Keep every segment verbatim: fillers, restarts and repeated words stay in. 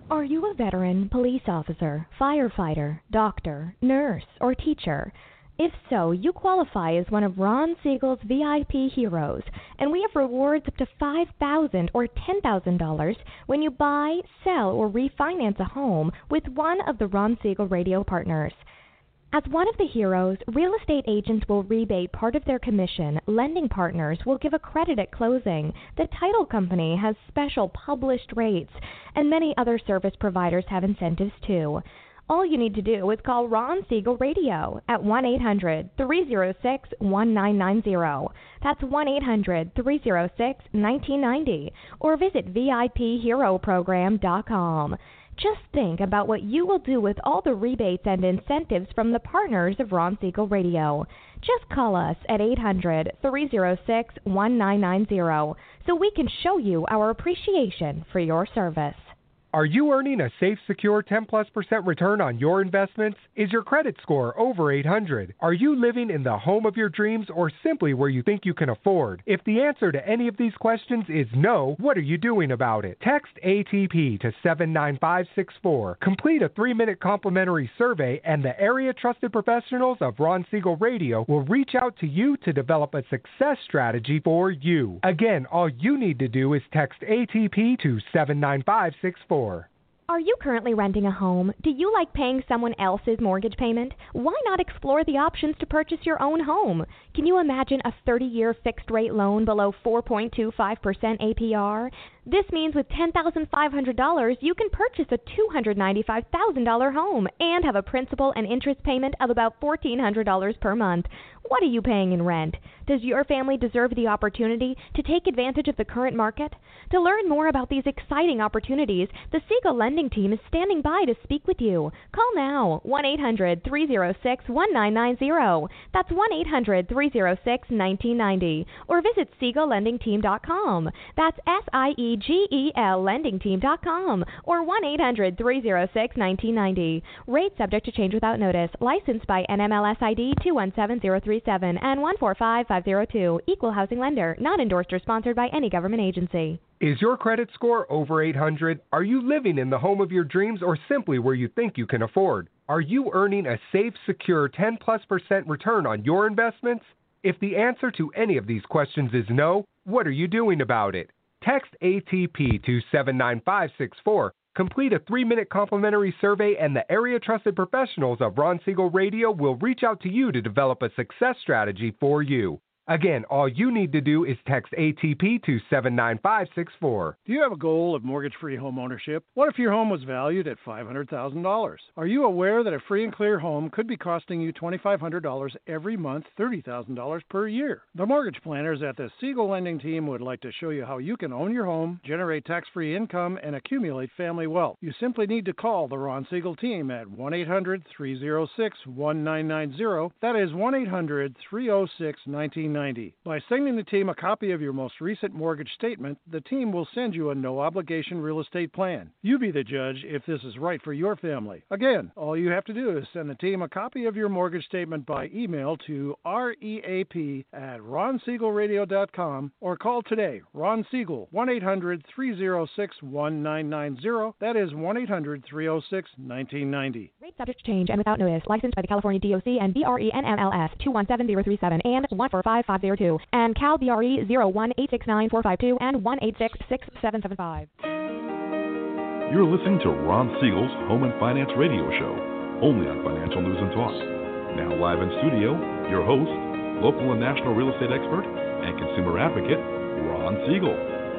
Are you a veteran, police officer, firefighter, doctor, nurse, or teacher? If so, you qualify as one of Ron Siegel's V I P heroes, and we have rewards up to five thousand dollars or ten thousand dollars when you buy, sell, or refinance a home with one of the Ron Siegel radio partners. As one of the heroes, real estate agents will rebate part of their commission, lending partners will give a credit at closing, the title company has special published rates, and many other service providers have incentives too. All you need to do is call Ron Siegel Radio at one eight hundred, three oh six, one nine nine oh. That's one eight hundred, three oh six, one nine nine oh, or visit V I P hero program dot com. Just think about what you will do with all the rebates and incentives from the partners of Ron Siegel Radio. Just call us at eight hundred, three oh six, one nine nine oh so we can show you our appreciation for your service. Are you earning a safe, secure ten plus percent return on your investments? Is your credit score over eight hundred? Are you living in the home of your dreams or simply where you think you can afford? If the answer to any of these questions is no, what are you doing about it? Text A T P to seven nine five six four. Complete a three-minute complimentary survey and the area trusted professionals of Ron Siegel Radio will reach out to you to develop a success strategy for you. Again, all you need to do is text A T P to seven nine five six four. Are you currently renting a home? Do you like paying someone else's mortgage payment? Why not explore the options to purchase your own home? Can you imagine a thirty-year fixed-rate loan below four point two five percent A P R? This means with ten thousand five hundred dollars, you can purchase a two hundred ninety-five thousand dollars home and have a principal and interest payment of about one thousand four hundred dollars per month. What are you paying in rent? Does your family deserve the opportunity to take advantage of the current market? To learn more about these exciting opportunities, the Siegel Lending Team is standing by to speak with you. Call now, one eight hundred, three oh six, one nine nine oh. That's one eight hundred, three oh six, one nine nine oh. Or visit Siegel Lending Team dot com. That's S I E G E L Lending Team dot com. Or one eight hundred, three oh six, one nine nine oh. Rate subject to change without notice. Licensed by N M L S I D two one seven zero three seven and one four five five zero two. Equal housing lender. Not endorsed or sponsored by any government agency. Is your credit score over eight hundred? Are you living in the home of your dreams or simply where you think you can afford? Are you earning a safe, secure ten plus percent return on your investments? If the answer to any of these questions is no, what are you doing about it? Text A T P to seven nine five six four. Complete a three-minute complimentary survey and the area-trusted professionals of Ron Siegel Radio will reach out to you to develop a success strategy for you. Again, all you need to do is text A T P to seven nine five six four. Do you have a goal of mortgage-free home ownership? What if your home was valued at five hundred thousand dollars? Are you aware that a free and clear home could be costing you two thousand five hundred dollars every month, thirty thousand dollars per year? The mortgage planners at the Siegel Lending Team would like to show you how you can own your home, generate tax-free income, and accumulate family wealth. You simply need to call the Ron Siegel Team at one eight hundred, three oh six, one nine nine oh. That is one eight hundred, three oh six, one nine nine oh. By sending the team a copy of your most recent mortgage statement, the team will send you a no-obligation real estate plan. You be the judge if this is right for your family. Again, all you have to do is send the team a copy of your mortgage statement by email to reap at ron siegel radio dot com or call today, Ron Siegel, one eight hundred, three oh six, one nine nine oh. That is one eight hundred, three oh six, one nine nine oh. Rate subject to change and without notice. Licensed by the California D O C and B R E N M L S two one seven zero three seven and one four five five zero two and Cal B R E zero one eight six nine four five two and one eight six six seven seven five. You're listening to Ron Siegel's Home and Finance Radio Show, only on Financial News and Talk. Now live in studio, your host, local and national real estate expert and consumer advocate, Ron Siegel.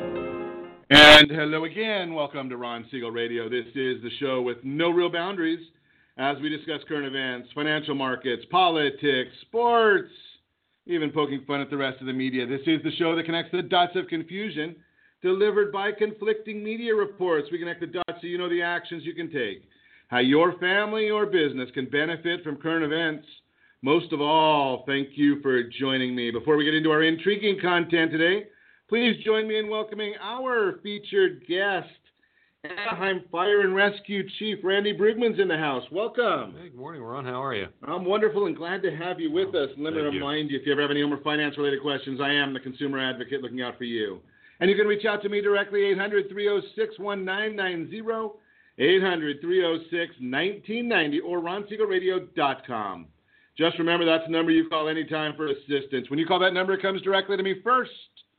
And hello again. Welcome to Ron Siegel Radio. This is the show with no real boundaries as we discuss current events, financial markets, politics, sports, even poking fun at the rest of the media. This is the show that connects the dots of confusion delivered by conflicting media reports. We connect the dots so you know the actions you can take, how your family or business can benefit from current events. Most of all, thank you for joining me. Before we get into our intriguing content today, please join me in welcoming our featured guest, Anaheim Fire and Rescue Chief Randy Brugman's in the house. Welcome. Hey, good morning, Ron. How are you? I'm wonderful and glad to have you with oh, us. And let me you. remind you, if you ever have any home or finance-related questions, I am the consumer advocate looking out for you. And you can reach out to me directly, eight hundred, three oh six, one nine nine oh, eight hundred, three oh six, nineteen ninety or ron siegel radio dot com. Just remember, that's the number you call anytime for assistance. When you call that number, it comes directly to me first.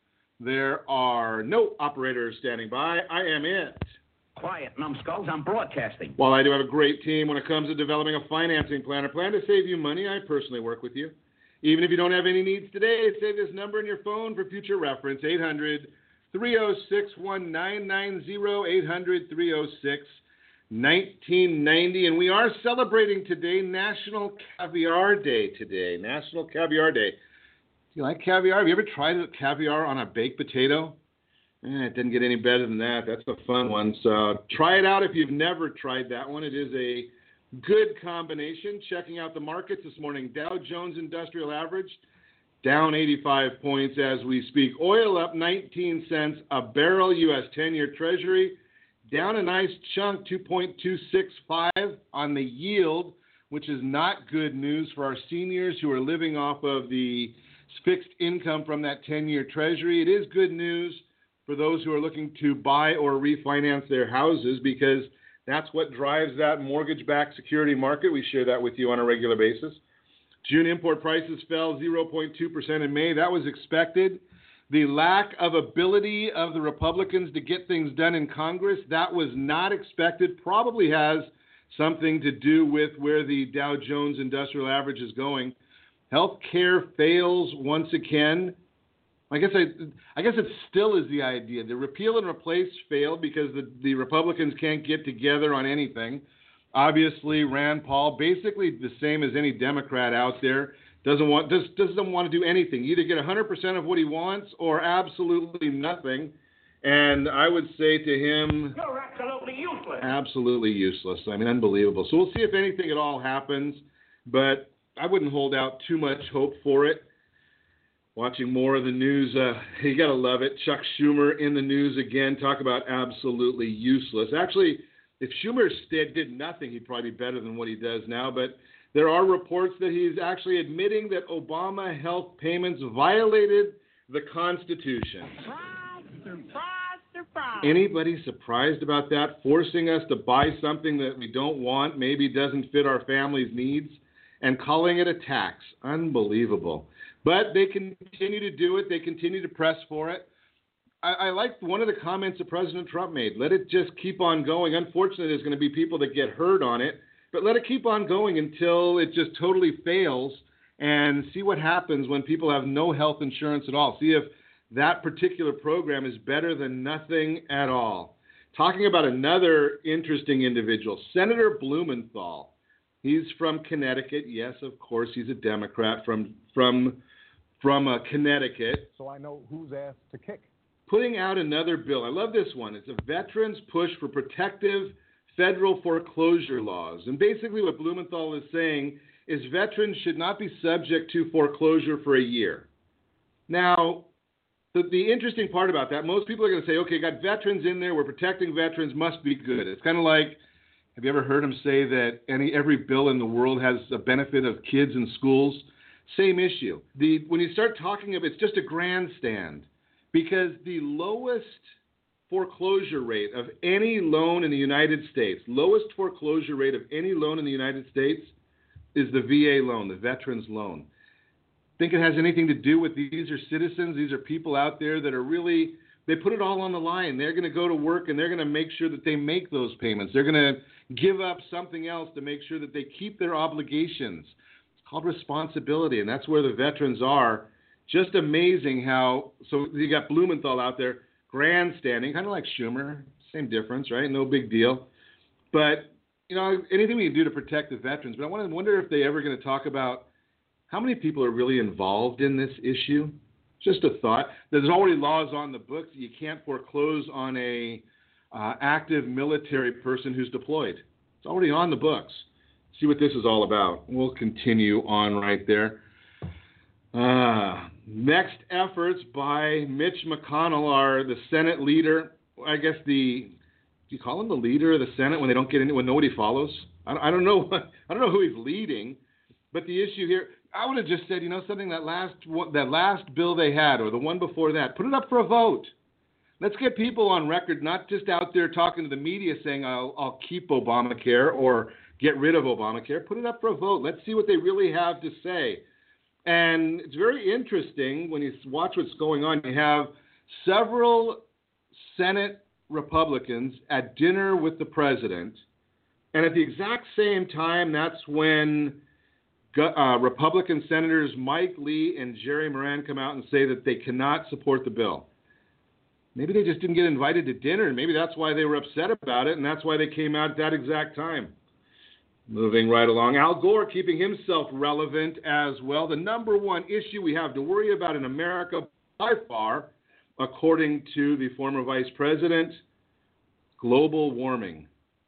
There are no operators standing by. I am it. Quiet, numbskulls. I'm broadcasting. While I do have a great team when it comes to developing a financing plan or plan to save you money, I personally work with you. Even if you don't have any needs today, save this number in your phone for future reference. eight hundred, three oh six, nineteen ninety, eight hundred, three oh six, nineteen ninety. And we are celebrating today National Caviar Day today. National Caviar Day. You like caviar? Have you ever tried caviar on a baked potato? Eh, it didn't get any better than that. That's a fun one. So try it out if you've never tried that one. It is a good combination. Checking out the markets this morning. Dow Jones Industrial Average down eighty-five points as we speak. Oil up nineteen cents a barrel. U S ten-year Treasury down a nice chunk, two point two six five on the yield, which is not good news for our seniors who are living off of the fixed income from that ten-year Treasury. It is good news for those who are looking to buy or refinance their houses, because that's what drives that mortgage-backed security market. We share that with you on a regular basis. June import prices fell zero point two percent in May. That was expected. The lack of ability of the Republicans to get things done in Congress, that was not expected. Probably has something to do with where the Dow Jones Industrial Average is going. Healthcare fails once again. I guess I, I guess it still is the idea. The repeal and replace failed because the, the Republicans can't get together on anything. Obviously, Rand Paul, basically the same as any Democrat out there, doesn't want just doesn't want to do anything. Either get one hundred percent of what he wants or absolutely nothing. And I would say to him, you're absolutely useless. Absolutely useless. I mean, unbelievable. So we'll see if anything at all happens, but I wouldn't hold out too much hope for it. Watching more of the news, uh, you got to love it. Chuck Schumer in the news again. Talk about absolutely useless. Actually, if Schumer did, did nothing, he'd probably be better than what he does now. But there are reports that he's actually admitting that Obama health payments violated the Constitution. Surprise, surprise, surprise. Anybody surprised about that? Forcing us to buy something that we don't want, maybe doesn't fit our family's needs, and calling it a tax. Unbelievable. But they continue to do it. They continue to press for it. I, I like one of the comments that President Trump made. Let it just keep on going. Unfortunately, there's going to be people that get hurt on it. But let it keep on going until it just totally fails, and see what happens when people have no health insurance at all. See if that particular program is better than nothing at all. Talking about another interesting individual, Senator Blumenthal. He's from Connecticut. Yes, of course, he's a Democrat from from from uh, Connecticut. So I know whose ass to kick. Putting out another bill. I love this one. It's a veterans push for protective federal foreclosure laws. And basically what Blumenthal is saying is veterans should not be subject to foreclosure for a year. Now, the, the interesting part about that, most people are going to say, okay, got veterans in there, we're protecting veterans, must be good. It's kind of like, have you ever heard him say that any every bill in the world has a benefit of kids in schools? Same issue. The when you start talking of it's just a grandstand, because the lowest foreclosure rate of any loan in the United States, lowest foreclosure rate of any loan in the United States is the V A loan, the veterans loan. Think it has anything to do with these are citizens, these are people out there that are really, they put it all on the line. They're going to go to work and they're going to make sure that they make those payments. They're going to give up something else to make sure that they keep their obligations. It's called responsibility, and that's where the veterans are. Just amazing how, so you got Blumenthal out there grandstanding, kind of like Schumer, same difference, right? No big deal. But, you know, anything we can do to protect the veterans. But I want to wonder if they're ever going to talk about how many people are really involved in this issue. Just a thought. There's already laws on the books that you can't foreclose on a uh, active military person who's deployed. It's already on the books. See what this is all about. We'll continue on right there. Uh, next efforts by Mitch McConnell, are the Senate leader. I guess the, do you call him the leader of the Senate when they don't get any, when nobody follows? I don't, I don't know. I don't know who he's leading. But the issue here, I would have just said, you know, something that last that last bill they had, or the one before that, put it up for a vote. Let's get people on record, not just out there talking to the media saying, I'll, I'll keep Obamacare or get rid of Obamacare. Put it up for a vote. Let's see what they really have to say. And it's very interesting when you watch what's going on. You have several Senate Republicans at dinner with the president, and at the exact same time, that's when uh, Republican Senators Mike Lee and Jerry Moran come out and say that they cannot support the bill. Maybe they just didn't get invited to dinner, and maybe that's why they were upset about it, and that's why they came out at that exact time. Moving right along, Al Gore keeping himself relevant as well. The number one issue we have to worry about in America by far, according to the former vice president, global warming.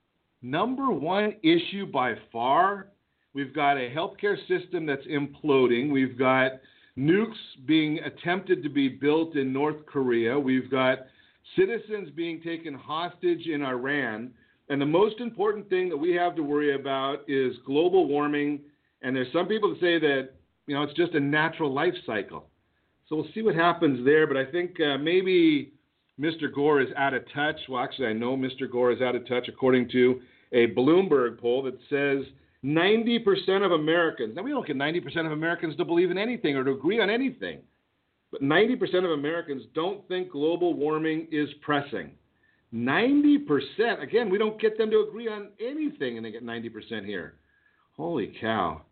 Number one issue by far, we've got a healthcare system that's imploding. We've got nukes being attempted to be built in North Korea. We've got citizens being taken hostage in Iran. And the most important thing that we have to worry about is global warming. And there's some people that say that, you know, it's just a natural life cycle. So we'll see what happens there. But I think uh, maybe Mister Gore is out of touch. Well, actually, I know Mister Gore is out of touch according to a Bloomberg poll that says ninety percent of Americans, now we don't get ninety percent of Americans to believe in anything or to agree on anything, but ninety percent of Americans don't think global warming is pressing. ninety percent. Again, we don't get them to agree on anything, and they get ninety percent here. Holy cow.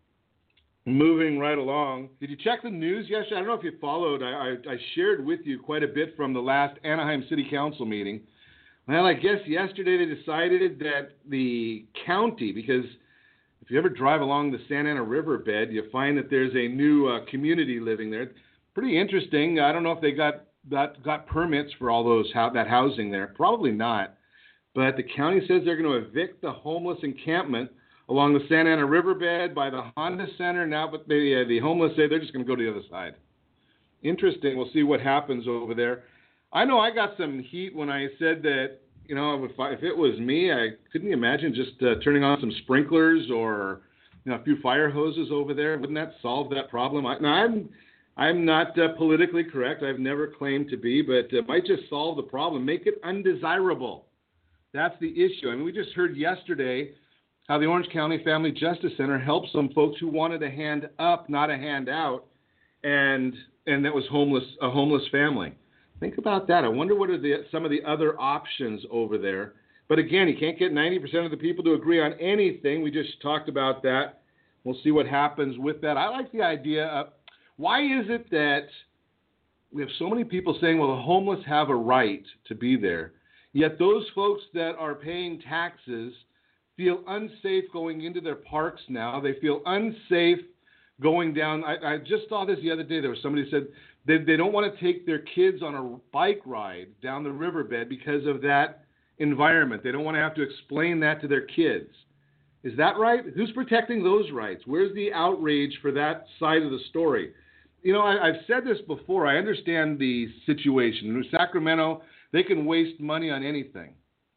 Moving right along. Did you check the news yesterday? I don't know if you followed. I, I, I shared with you quite a bit from the last Anaheim City Council meeting. Well, I guess yesterday they decided that the county, because if you ever drive along the Santa Ana riverbed, you find that there's a new uh, community living there. Pretty interesting. I don't know if they got got, got permits for all those that housing there. Probably not. But the county says they're going to evict the homeless encampment along the Santa Ana riverbed by the Honda Center. Now, but the, uh, the homeless say they're just going to go to the other side. Interesting. We'll see what happens over there. I know I got some heat when I said that, you know, if, I, if it was me, I couldn't imagine just uh, turning on some sprinklers or, you know, a few fire hoses over there. Wouldn't that solve that problem? I, now, I'm I'm not uh, politically correct. I've never claimed to be, but it might just solve the problem. Make it undesirable. That's the issue. I mean, we just heard yesterday how the Orange County Family Justice Center helped some folks who wanted a hand up, not a hand out, and and that was homeless, a homeless family. Think about that. I wonder what are the, some of the other options over there. But again, you can't get ninety percent of the people to agree on anything. We just talked about that. We'll see what happens with that. I like the idea of why is it that we have so many people saying, well, the homeless have a right to be there, yet those folks that are paying taxes feel unsafe going into their parks now. They feel unsafe going down. I, I just saw this the other day. There was somebody who said they, they don't want to take their kids on a bike ride down the riverbed because of that environment. They don't want to have to explain that to their kids. Is that right? Who's protecting those rights? Where's the outrage for that side of the story? You know, I, I've said this before. I understand the situation. In Sacramento, they can waste money on anything.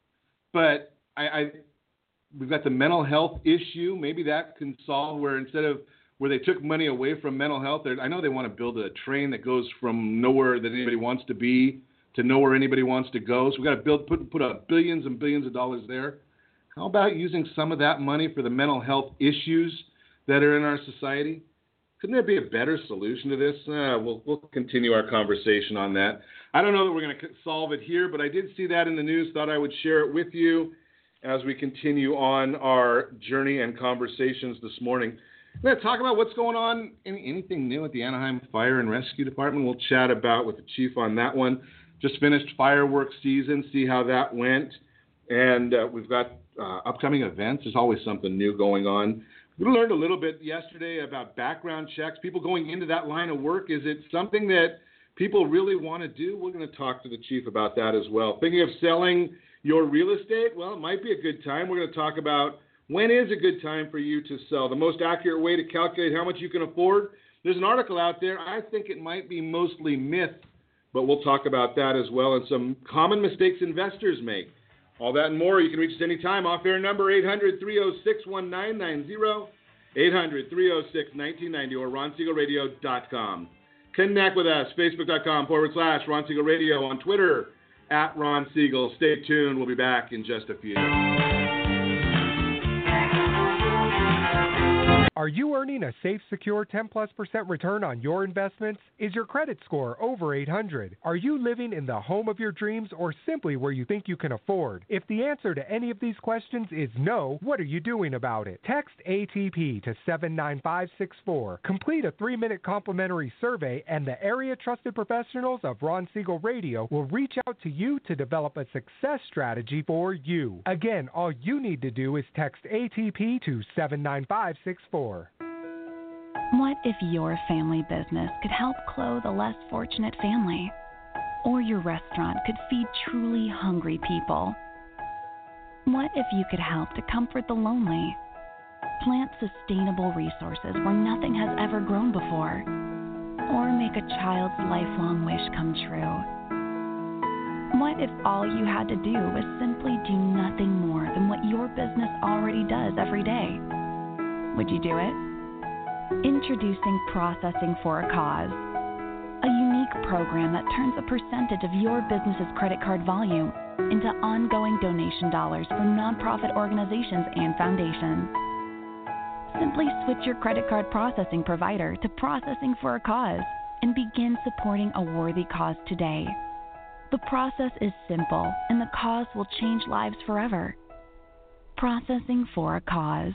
But I, I we've got the mental health issue. Maybe that can solve where instead of where they took money away from mental health, I know they want to build a train that goes from nowhere that anybody wants to be to nowhere anybody wants to go. So we've got to build, put, put up billions and billions of dollars there. How about using some of that money for the mental health issues that are in our society? Couldn't there be a better solution to this? Uh, we'll, we'll continue our conversation on that. I don't know that we're going to solve it here, but I did see that in the news, thought I would share it with you as we continue on our journey and conversations this morning. We're going to talk about what's going on, any, anything new at the Anaheim Fire and Rescue Department. We'll chat about with the chief on that one. Just finished fireworks season, see how that went. And uh, we've got uh, upcoming events. There's always something new going on. We learned a little bit yesterday about background checks, people going into that line of work. Is it something that people really want to do? We're going to talk to the chief about that as well. Thinking of selling your real estate? Well, it might be a good time. We're going to talk about when is a good time for you to sell, the most accurate way to calculate how much you can afford. There's an article out there. I think it might be mostly myth, but we'll talk about that as well and some common mistakes investors make. All that and more. You can reach us anytime. Off-air number eight hundred, three oh six, one nine nine zero, eight hundred, three oh six, nineteen ninety, or ron siegel radio dot com. Connect with us, facebook.com forward slash Ron Siegel Radio, on Twitter at Ron Siegel. Stay tuned. We'll be back in just a few. Are you earning a safe, secure ten plus percent return on your investments? Is your credit score over eight hundred? Are you living in the home of your dreams or simply where you think you can afford? If the answer to any of these questions is no, what are you doing about it? Text A T P to seven nine five six four. Complete a three-minute complimentary survey and the area trusted professionals of Ron Siegel Radio will reach out to you to develop a success strategy for you. Again, all you need to do is text A T P to seven nine five six four. What if your family business could help clothe a less fortunate family? Or your restaurant could feed truly hungry people? What if you could help to comfort the lonely? Plant sustainable resources where nothing has ever grown before? Or make a child's lifelong wish come true? What if all you had to do was simply do nothing more than what your business already does every day? Would you do it? Introducing Processing for a Cause, a unique program that turns a percentage of your business's credit card volume into ongoing donation dollars for nonprofit organizations and foundations. Simply switch your credit card processing provider to Processing for a Cause and begin supporting a worthy cause today. The process is simple, and the cause will change lives forever. Processing for a Cause.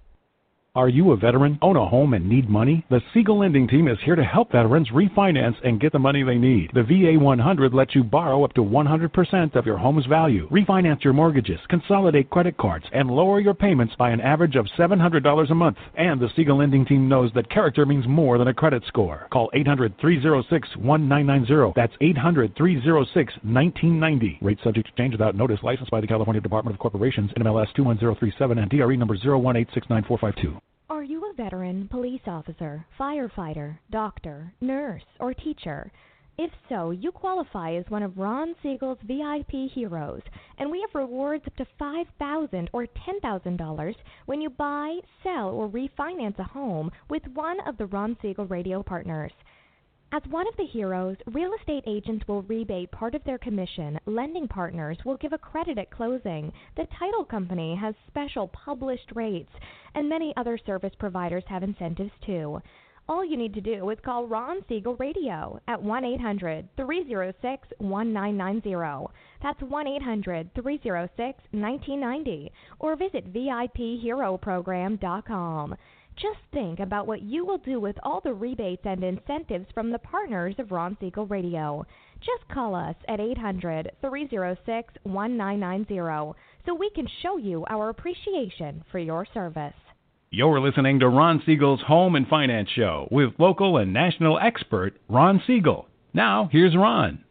Are you a veteran, own a home, and need money? The Siegel Lending Team is here to help veterans refinance and get the money they need. The V A one hundred lets you borrow up to one hundred percent of your home's value, refinance your mortgages, consolidate credit cards, and lower your payments by an average of seven hundred dollars a month. And the Siegel Lending Team knows that character means more than a credit score. Call eight hundred, three oh six, one nine nine zero. That's eight hundred, three oh six, one nine nine zero. Rate subject to change without notice. Licensed by the California Department of Corporations, N M L S two one zero three seven, and D R E number zero one eight six nine four five two. Are you a veteran, police officer, firefighter, doctor, nurse, or teacher? If so, you qualify as one of Ron Siegel's V I P heroes, and we have rewards up to five thousand dollars or ten thousand dollars when you buy, sell, or refinance a home with one of the Ron Siegel Radio partners. As one of the heroes, real estate agents will rebate part of their commission, lending partners will give a credit at closing, the title company has special published rates, and many other service providers have incentives too. All you need to do is call Ron Siegel Radio at one eight hundred, three oh six, one nine nine zero. That's one eight hundred, three oh six, one nine nine zero, or visit V I P hero program dot com. Just think about what you will do with all the rebates and incentives from the partners of Ron Siegel Radio. Just call us at eight hundred, three oh six, one nine nine zero so we can show you our appreciation for your service. You're listening to Ron Siegel's Home and Finance Show with local and national expert Ron Siegel. Now, here's Ron.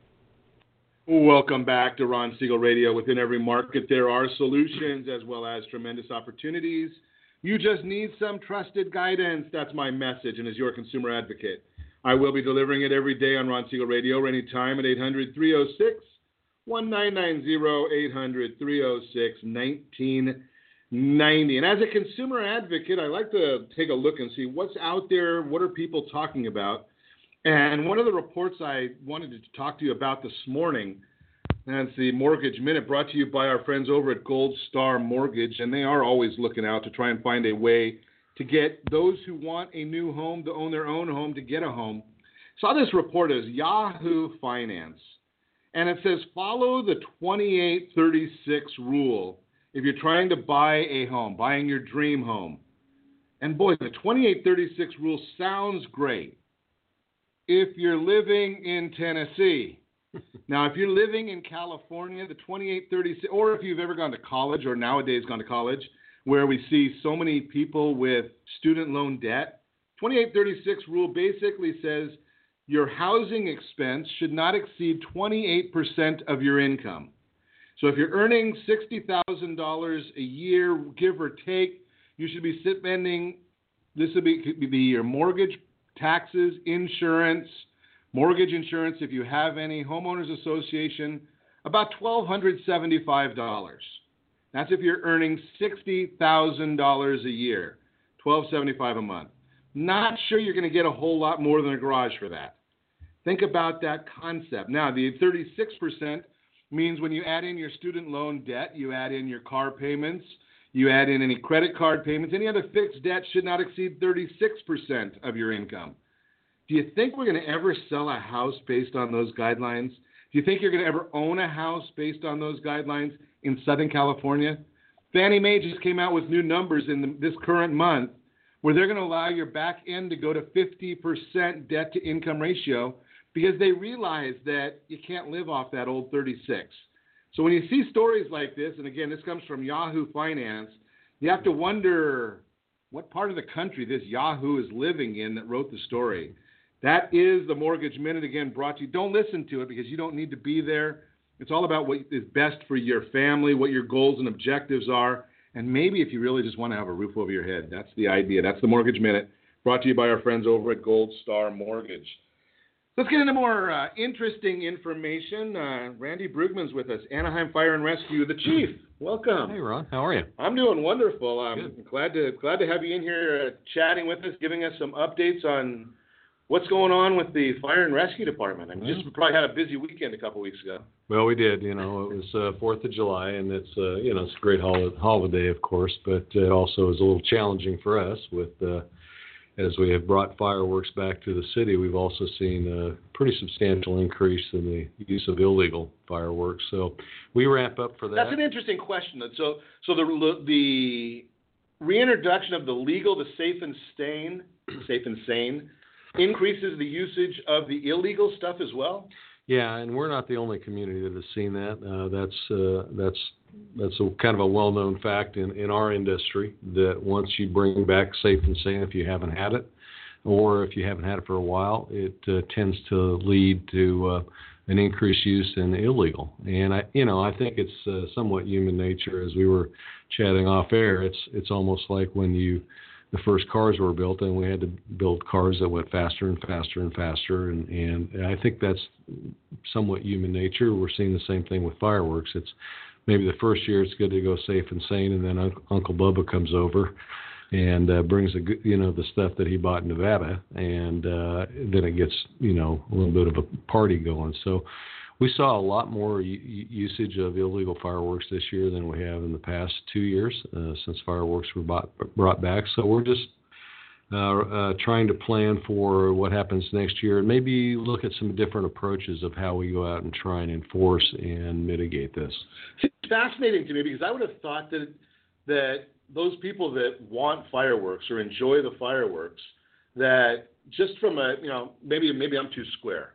Welcome back to Ron Siegel Radio. Within every market, there are solutions as well as tremendous opportunities. You just need some trusted guidance. That's my message, and as your consumer advocate, I will be delivering it every day on Ron Siegel Radio or anytime at eight hundred, three oh six, one nine nine zero, eight hundred, three oh six, one nine nine zero. And as a consumer advocate, I like to take a look and see what's out there, what are people talking about. And one of the reports I wanted to talk to you about this morning, that's the Mortgage Minute, brought to you by our friends over at Gold Star Mortgage, and they are always looking out to try and find a way to get those who want a new home, to own their own home, to get a home. Saw this report as Yahoo Finance, and it says follow the twenty-eight thirty-six rule if you're trying to buy a home, buying your dream home. And boy, the twenty-eight thirty-six rule sounds great if you're living in Tennessee. Now, if you're living in California, the twenty-eight thirty-six, or if you've ever gone to college or nowadays gone to college, where we see so many people with student loan debt, twenty-eight thirty-six rule basically says your housing expense should not exceed twenty-eight percent of your income. So if you're earning sixty thousand dollars a year, give or take, you should be spending, this would be, could be your mortgage, taxes, insurance, mortgage insurance, if you have any, homeowners association, about one thousand two hundred seventy-five dollars. That's if you're earning sixty thousand dollars a year, twelve seventy-five a month. Not sure you're going to get a whole lot more than a garage for that. Think about that concept. Now, the thirty-six percent, means when you add in your student loan debt, you add in your car payments, you add in any credit card payments, any other fixed debt should not exceed thirty-six percent of your income. Do you think we're going to ever sell a house based on those guidelines? Do you think you're going to ever own a house based on those guidelines in Southern California? Fannie Mae just came out with new numbers in the, this current month where they're going to allow your back end to go to fifty percent debt to income ratio because they realize that you can't live off that old thirty-six. So when you see stories like this, and again, this comes from Yahoo Finance, you have to wonder what part of the country this Yahoo is living in that wrote the story. That is the Mortgage Minute, again, brought to you. Don't listen to it because you don't need to be there. It's all about what is best for your family, what your goals and objectives are, and maybe if you really just want to have a roof over your head. That's the idea. That's the Mortgage Minute, brought to you by our friends over at Gold Star Mortgage. Let's get into more uh, interesting information. Uh, Randy Brugman's with us, Anaheim Fire and Rescue, the chief. Welcome. Hey, Ron. How are you? I'm doing wonderful. I'm Good. glad to glad to have you in here uh, chatting with us, giving us some updates on what's going on with the Fire and Rescue Department. I mean, just probably had a busy weekend a couple weeks ago. Well, we did. You know, it was uh, fourth of July, and it's, uh, you know, it's a great hol- holiday, of course, but it also is a little challenging for us with, uh, as we have brought fireworks back to the city, we've also seen a pretty substantial increase in the use of illegal fireworks. So we ramp up for that. That's an interesting question. So, so the the reintroduction of the legal, the safe and sane, safe and sane, increases the usage of the illegal stuff as well? Yeah, and we're not the only community that has seen that. Uh, that's uh, that's that's a kind of a well-known fact in, in our industry that once you bring back safe and sane, if you haven't had it, or if you haven't had it for a while, it uh, tends to lead to uh, an increased use in illegal. And I, you know, I think it's uh, somewhat human nature. As we were chatting off air, it's it's almost like when you the first cars were built, and we had to build cars that went faster and faster and faster. And, and I think that's somewhat human nature. We're seeing the same thing with fireworks. It's maybe the first year it's good to go safe and sane, and then Uncle, Uncle Bubba comes over and uh, brings the you know the stuff that he bought in Nevada, and uh, then it gets you know a little bit of a party going. So we saw a lot more u- usage of illegal fireworks this year than we have in the past two years uh, since fireworks were bought, brought back. So we're just uh, uh, trying to plan for what happens next year and maybe look at some different approaches of how we go out and try and enforce and mitigate this. It's fascinating to me because I would have thought that that those people that want fireworks or enjoy the fireworks, that just from a, you know, maybe maybe I'm too square.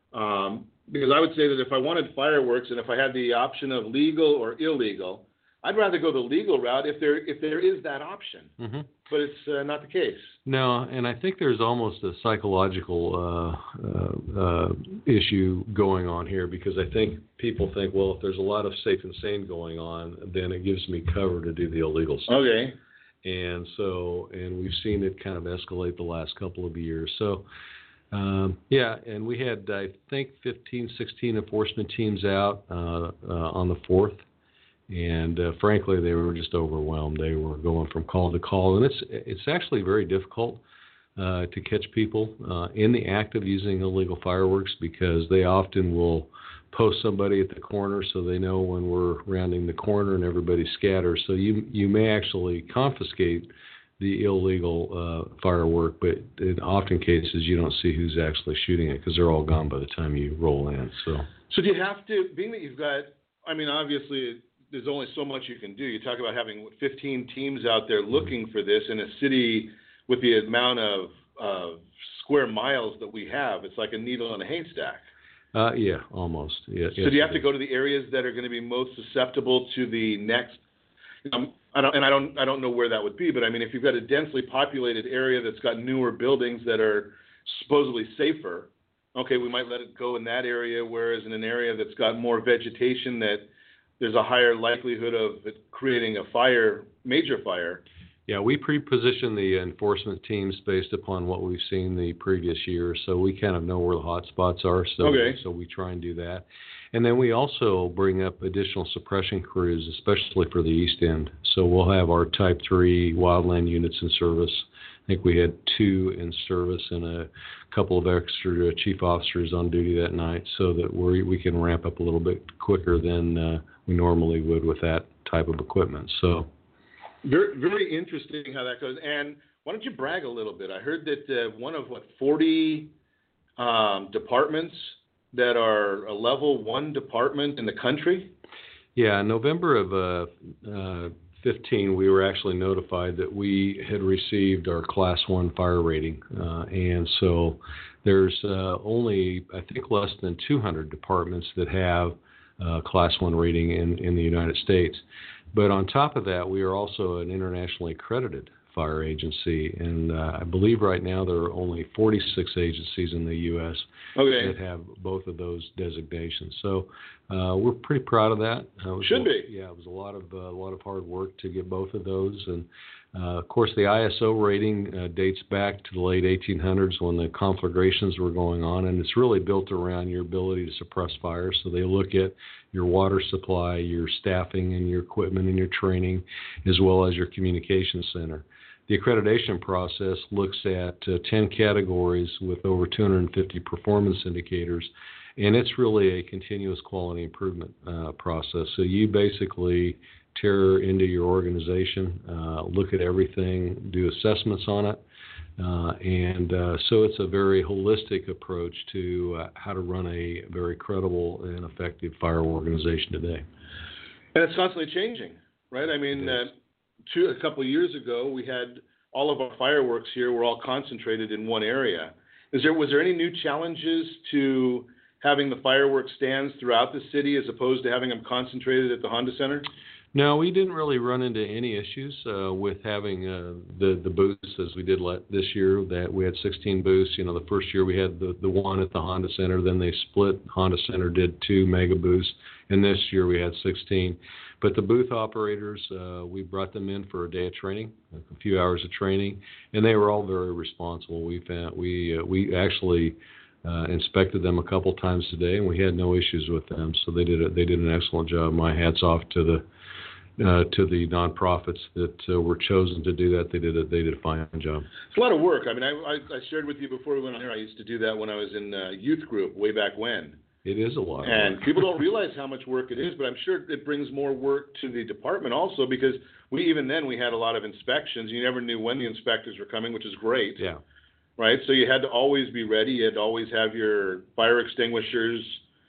Um, Because I would say that if I wanted fireworks and if I had the option of legal or illegal, I'd rather go the legal route if there if there is that option. Mm-hmm. But it's uh, not the case. No, and I think there's almost a psychological uh, uh, uh, issue going on here because I think people think, well, if there's a lot of safe and sane going on, then it gives me cover to do the illegal stuff. Okay. And so, and we've seen it kind of escalate the last couple of years. So. Um, yeah, and we had, I think, fifteen, sixteen enforcement teams out uh, uh, on the fourth, and uh, frankly, they were just overwhelmed. They were going from call to call, and it's it's actually very difficult uh, to catch people uh, in the act of using illegal fireworks because they often will post somebody at the corner so they know when we're rounding the corner and everybody scatters. So you you may actually confiscate the illegal uh, firework, but in often cases you don't see who's actually shooting it because they're all gone by the time you roll in. So, so do you have to, being that you've got, I mean, obviously there's only so much you can do. You talk about having fifteen teams out there looking for this in a city with the amount of uh, square miles that we have. It's like a needle in a haystack. Uh, yeah, almost. Yeah, so yes, do you have to go to the areas that are going to be most susceptible to the next? Um, I don't, and I don't, I don't know where that would be, but I mean, if you've got a densely populated area that's got newer buildings that are supposedly safer, okay, we might let it go in that area. Whereas in an area that's got more vegetation, that there's a higher likelihood of it creating a fire, major fire. Yeah, we pre-position the enforcement teams based upon what we've seen the previous year, so we kind of know where the hot spots are. So, okay. so we try and do that. And then we also bring up additional suppression crews, especially for the east end. So we'll have our Type three wildland units in service think we had two in service and a couple of extra chief officers on duty that night, so that we we can ramp up a little bit quicker than uh, we normally would with that type of equipment. So, very very interesting how that goes. And why don't you brag a little bit? I heard that uh, one of what forty um, departments that are a level one department in the country. Yeah, in November of uh, uh, fifteen, we were actually notified that we had received our Class One fire rating, uh, and so there's uh, only I think less than two hundred departments that have uh, Class One rating in, in the United States. But on top of that, we are also an internationally accredited fire agency, and uh, I believe right now there are only forty-six agencies in the U S okay. that have both of those designations. So uh, we're pretty proud of that. Uh, Should a, be. Yeah, it was a lot of uh, a lot of hard work to get both of those, and uh, of course the I S O rating uh, dates back to the late eighteen hundreds when the conflagrations were going on, and it's really built around your ability to suppress fire. So they look at your water supply, your staffing, and your equipment and your training, as well as your communication center. The accreditation process looks at uh, ten categories with over two hundred fifty performance indicators, and it's really a continuous quality improvement uh, process. So you basically tear into your organization, uh, look at everything, do assessments on it, uh, and uh, so it's a very holistic approach to uh, how to run a very credible and effective fire organization today. And it's constantly changing, right? I mean, uh, two, a couple of years ago, we had all of our fireworks here were all concentrated in one area. Is there was there any new challenges to having the fireworks stands throughout the city as opposed to having them concentrated at the Honda Center? No, we didn't really run into any issues uh, with having uh, the the booths as we did let, this year. That we had sixteen booths. You know, the first year we had the, the one at the Honda Center. Then they split. Honda Center did two mega booths, and this year we had sixteen. But the booth operators, uh, we brought them in for a day of training, a few hours of training, and they were all very responsible. We found we uh, we actually uh, inspected them a couple times today, and we had no issues with them. So they did a, they did an excellent job. My hat's off to the Uh, to the nonprofits that uh, were chosen to do that. They did a, they did a fine job. It's a lot of work. I mean, I, I, I shared with you before we went on here, I used to do that when I was in uh, youth group way back when. It is a lot. And of work. people don't realize how much work it is, but I'm sure it brings more work to the department also because we even then we had a lot of inspections. You never knew when the inspectors were coming, which is great. Yeah. Right? So you had to always be ready. You had to always have your fire extinguishers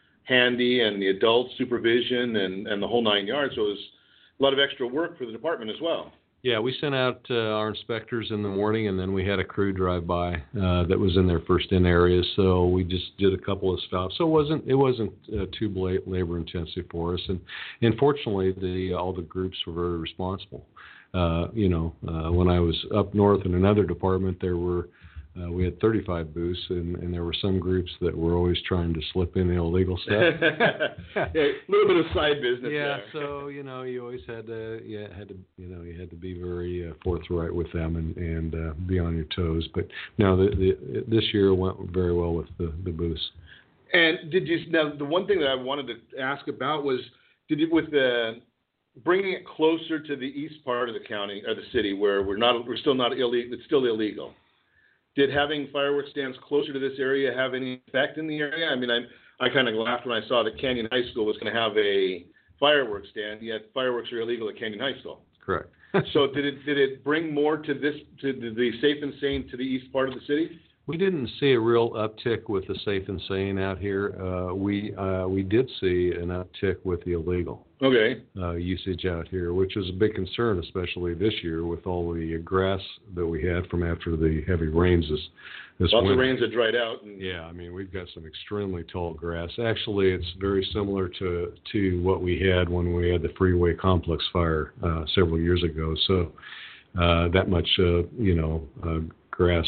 handy and the adult supervision and, and the whole nine yards. So it was a lot of extra work for the department as well. Yeah, we sent out uh, our inspectors in the morning, and then we had a crew drive by uh, that was in their first in areas. So we just did a couple of stops. So it wasn't it wasn't uh, too labor intensive for us, and and fortunately, the all the groups were very responsible. Uh, you know, uh, when I was up north in another department, there were Uh, we had thirty-five booths, and, and there were some groups that were always trying to slip in illegal stuff. Yeah, a little bit of side business yeah, there. so you know, you always had to, yeah, had to, you know, you had to be very uh, forthright with them and and uh, be on your toes. But no, the, the, this year went very well with the, the booths. And did you now? The one thing that I wanted to ask about was, did you with the bringing it closer to the east part of the county or the city where we're not, we're still not illegal. It's still illegal. Did having fireworks stands closer to this area have any effect in the area? I mean, I I kind of laughed when I saw that Canyon High School was going to have a fireworks stand, yet fireworks are illegal at Canyon High School. Correct. So did it did it bring more to this to the safe and sane to the east part of the city? We didn't see a real uptick with the safe and sane out here. Uh, we uh, we did see an uptick with the illegal okay. uh, usage out here, which is a big concern, especially this year with all the grass that we had from after the heavy rains this, this Lots winter. of rains that dried out. And... Yeah, I mean, we've got some extremely tall grass. Actually, it's very similar to, to what we had when we had the Freeway Complex fire uh, several years ago. So uh, that much, uh, you know, uh, grass...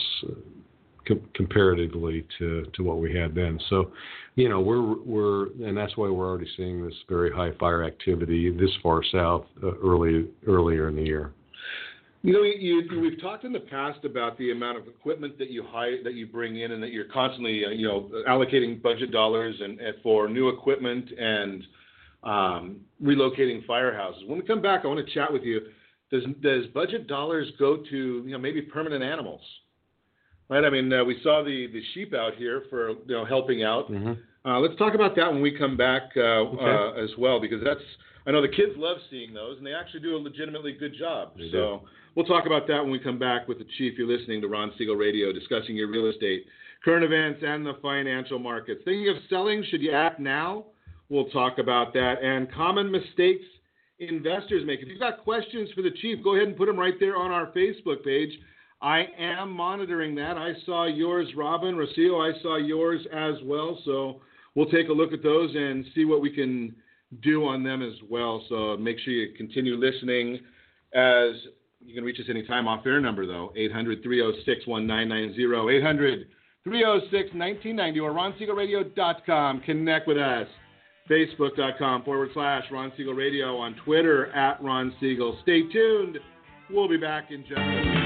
Com- comparatively to, to what we had then. So, you know, we're, we're, and that's why we're already seeing this very high fire activity this far south uh, early, earlier in the year. You know, you, we've talked in the past about the amount of equipment that you hire, that you bring in and that you're constantly, uh, you know, allocating budget dollars and, and for new equipment and um, relocating firehouses. When we come back, I want to chat with you. does does budget dollars go to, you know, maybe permanent animals? Right? I mean, uh, we saw the, the sheep out here for, you know, helping out. Mm-hmm. Uh, let's talk about that when we come back uh, Okay. uh, as well, because that's, I know the kids love seeing those, and they actually do a legitimately good job. They so do. We'll talk about that when we come back with the Chief. You're listening to Ron Siegel Radio, discussing your real estate, current events, and the financial markets. Thinking of selling, should you act now? We'll talk about that. And common mistakes investors make. If you've got questions for the Chief, go ahead and put them right there on our Facebook page. I am monitoring that. I saw yours, Robin. Rocio, I saw yours as well. So we'll take a look at those and see what we can do on them as well. So make sure you continue listening. As you can reach us anytime off air number, though, eight hundred, three oh six, nineteen ninety, eight hundred, three oh six, nineteen ninety, or ron siegel radio dot com. Connect with us. Facebook.com forward slash Ron Siegel Radio, on Twitter at Ron Siegel. Stay tuned. We'll be back in just a minute.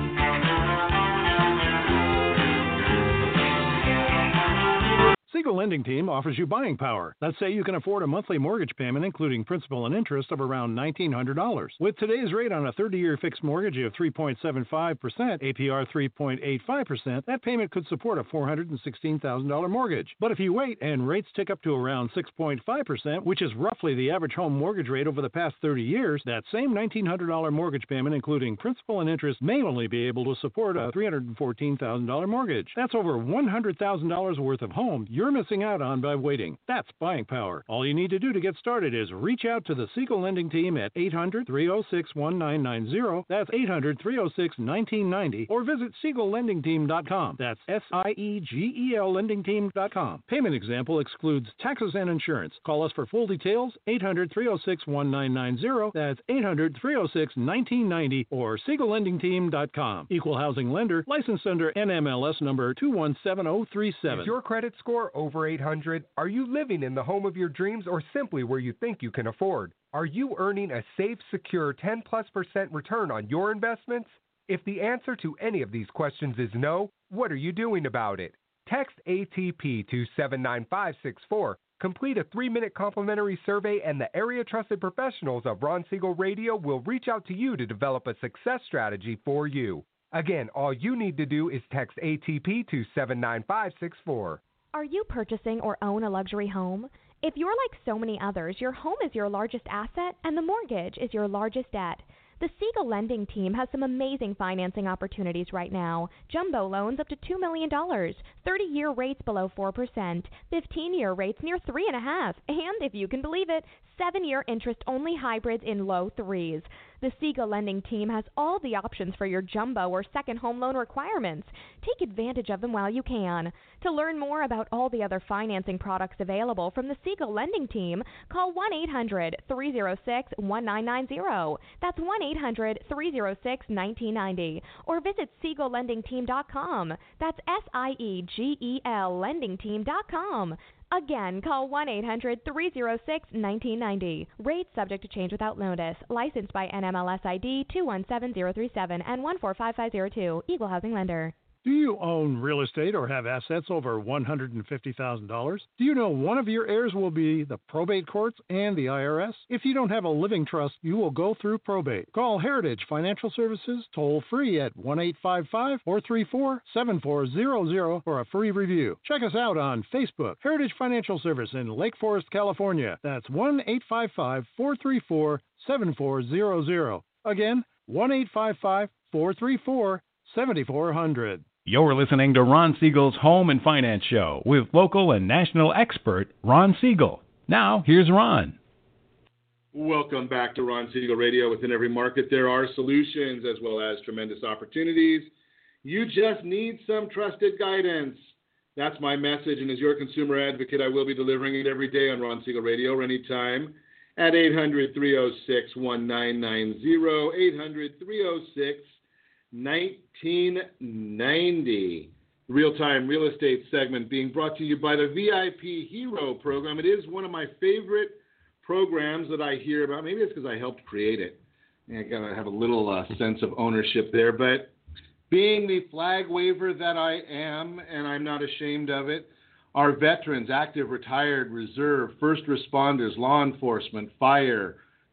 Siegel Lending Team offers you buying power. Let's say you can afford a monthly mortgage payment, including principal and interest, of around nineteen hundred dollars. With today's rate on a thirty-year fixed mortgage of three point seven five percent, A P R three point eight five percent, that payment could support a four hundred sixteen thousand dollars mortgage. But if you wait and rates tick up to around six point five percent, which is roughly the average home mortgage rate over the past thirty years, that same nineteen hundred dollars mortgage payment, including principal and interest, may only be able to support a three hundred fourteen thousand dollars mortgage. That's over one hundred thousand dollars worth of home you're missing out on by waiting. That's buying power. All you need to do to get started is reach out to the Siegel Lending Team at eight hundred, three oh six, nineteen ninety. That's eight hundred, three oh six, nineteen ninety. Or visit siegel lending team dot com. That's S I E G E L lending team dot com. Payment example excludes taxes and insurance. Call us for full details, eight hundred, three oh six, nineteen ninety. That's eight hundred, three oh six, nineteen ninety, or siegel lending team dot com. Equal housing lender, licensed under N M L S number two one seven oh three seven. Is your credit score over eight hundred? Are you living in the home of your dreams, or simply where you think you can afford? Are you earning a safe, secure ten plus percent return on your investments? If the answer to any of these questions is no, what are you doing about it? Text A T P to seven nine five six four. Complete a three-minute complimentary survey, and the area-trusted professionals of Ron Siegel Radio will reach out to you to develop a success strategy for you. Again, all you need to do is text A T P to seven nine five six four. Are you purchasing or own a luxury home? If you're like so many others, your home is your largest asset and the mortgage is your largest debt. The Siegel Lending Team has some amazing financing opportunities right now. Jumbo loans up to two million dollars, thirty-year rates below four percent, fifteen-year rates near three point five percent, and if you can believe it, seven-year interest-only hybrids in low threes. The Siegel Lending Team has all the options for your jumbo or second home loan requirements. Take advantage of them while you can. To learn more about all the other financing products available from the Siegel Lending Team, call one eight hundred, three oh six, nineteen ninety. That's one eight hundred, three oh six, nineteen ninety. Or visit siegel lending team dot com. That's S I E G E L lending team dot com. Again, call one eight hundred, three oh six, nineteen ninety. Rates subject to change without notice. Licensed by N M L S I D two one seven zero three seven and one four five five zero two. Equal housing lender. Do you own real estate or have assets over one hundred fifty thousand dollars? Do you know one of your heirs will be the probate courts and the I R S? If you don't have a living trust, you will go through probate. Call Heritage Financial Services toll free at one eight five five, four three four, seven four zero zero for a free review. Check us out on Facebook, Heritage Financial Service in Lake Forest, California. That's one eight five five, four three four, seven four zero zero. Again, one eight five five, four three four, seven four zero zero. You're listening to Ron Siegel's Home and Finance Show with local and national expert Ron Siegel. Now, here's Ron. Welcome back to Ron Siegel Radio. Within every market, there are solutions as well as tremendous opportunities. You just need some trusted guidance. That's my message, and as your consumer advocate, I will be delivering it every day on Ron Siegel Radio or anytime at eight hundred, three oh six, nineteen ninety, eight hundred, three oh six, nineteen ninety. Real-time real estate segment being brought to you by the V I P Hero program. It is one of my favorite programs that I hear about. Maybe it's because I helped create it. I got to have a little uh, sense of ownership there. But being the flag waver that I am, and I'm not ashamed of it, our veterans, active, retired, reserve, first responders, law enforcement, fire,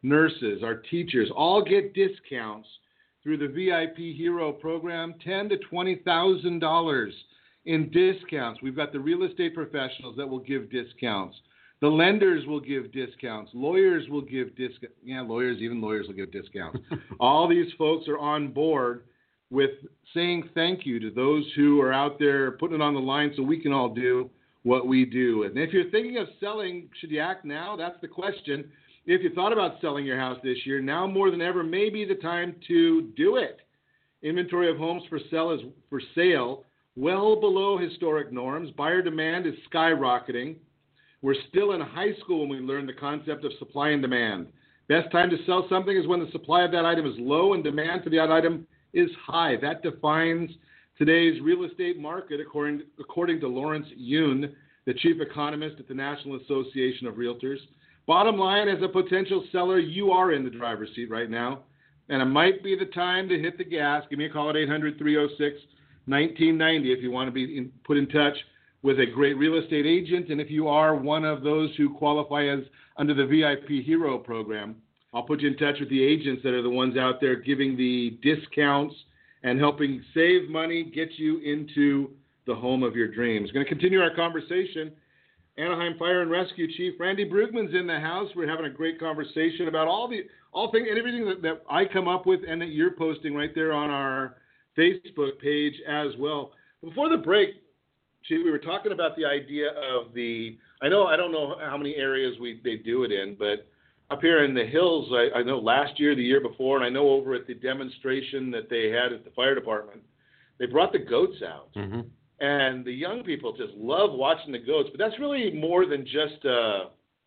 nurses, our teachers, all get discounts through the V I P Hero program, ten thousand to twenty thousand dollars in discounts. We've got the real estate professionals that will give discounts. The lenders will give discounts. Lawyers will give discounts. Yeah, lawyers, even lawyers will give discounts. All these folks are on board with saying thank you to those who are out there putting it on the line so we can all do what we do. And if you're thinking of selling, should you act now? That's the question. If you thought about selling your house this year, now more than ever may be the time to do it. Inventory of homes for sale is for sale well below historic norms. Buyer demand is skyrocketing. We're still in high school when we learn the concept of supply and demand. Best time to sell something is when the supply of that item is low and demand for that item is high. That defines today's real estate market, according, according to Lawrence Yun, the chief economist at the National Association of Realtors. Bottom line, as a potential seller, you are in the driver's seat right now, and it might be the time to hit the gas. Give me a call at eight hundred, three oh six, nineteen ninety if you want to be in, put in touch with a great real estate agent, and if you are one of those who qualify as under the V I P Hero program, I'll put you in touch with the agents that are the ones out there giving the discounts and helping save money, get you into the home of your dreams. We're going to continue our conversation. Anaheim Fire and Rescue Chief Randy Brugman's in the house. We're having a great conversation about all the all things and everything that, that I come up with and that you're posting right there on our Facebook page as well. Before the break, Chief, we were talking about the idea of the. I know I don't know how many areas we they do it in, but up here in the hills, I, I know last year, the year before, and I know over at the demonstration that they had at the fire department, they brought the goats out. Mm-hmm. And the young people just love watching the goats, but that's really more than just a,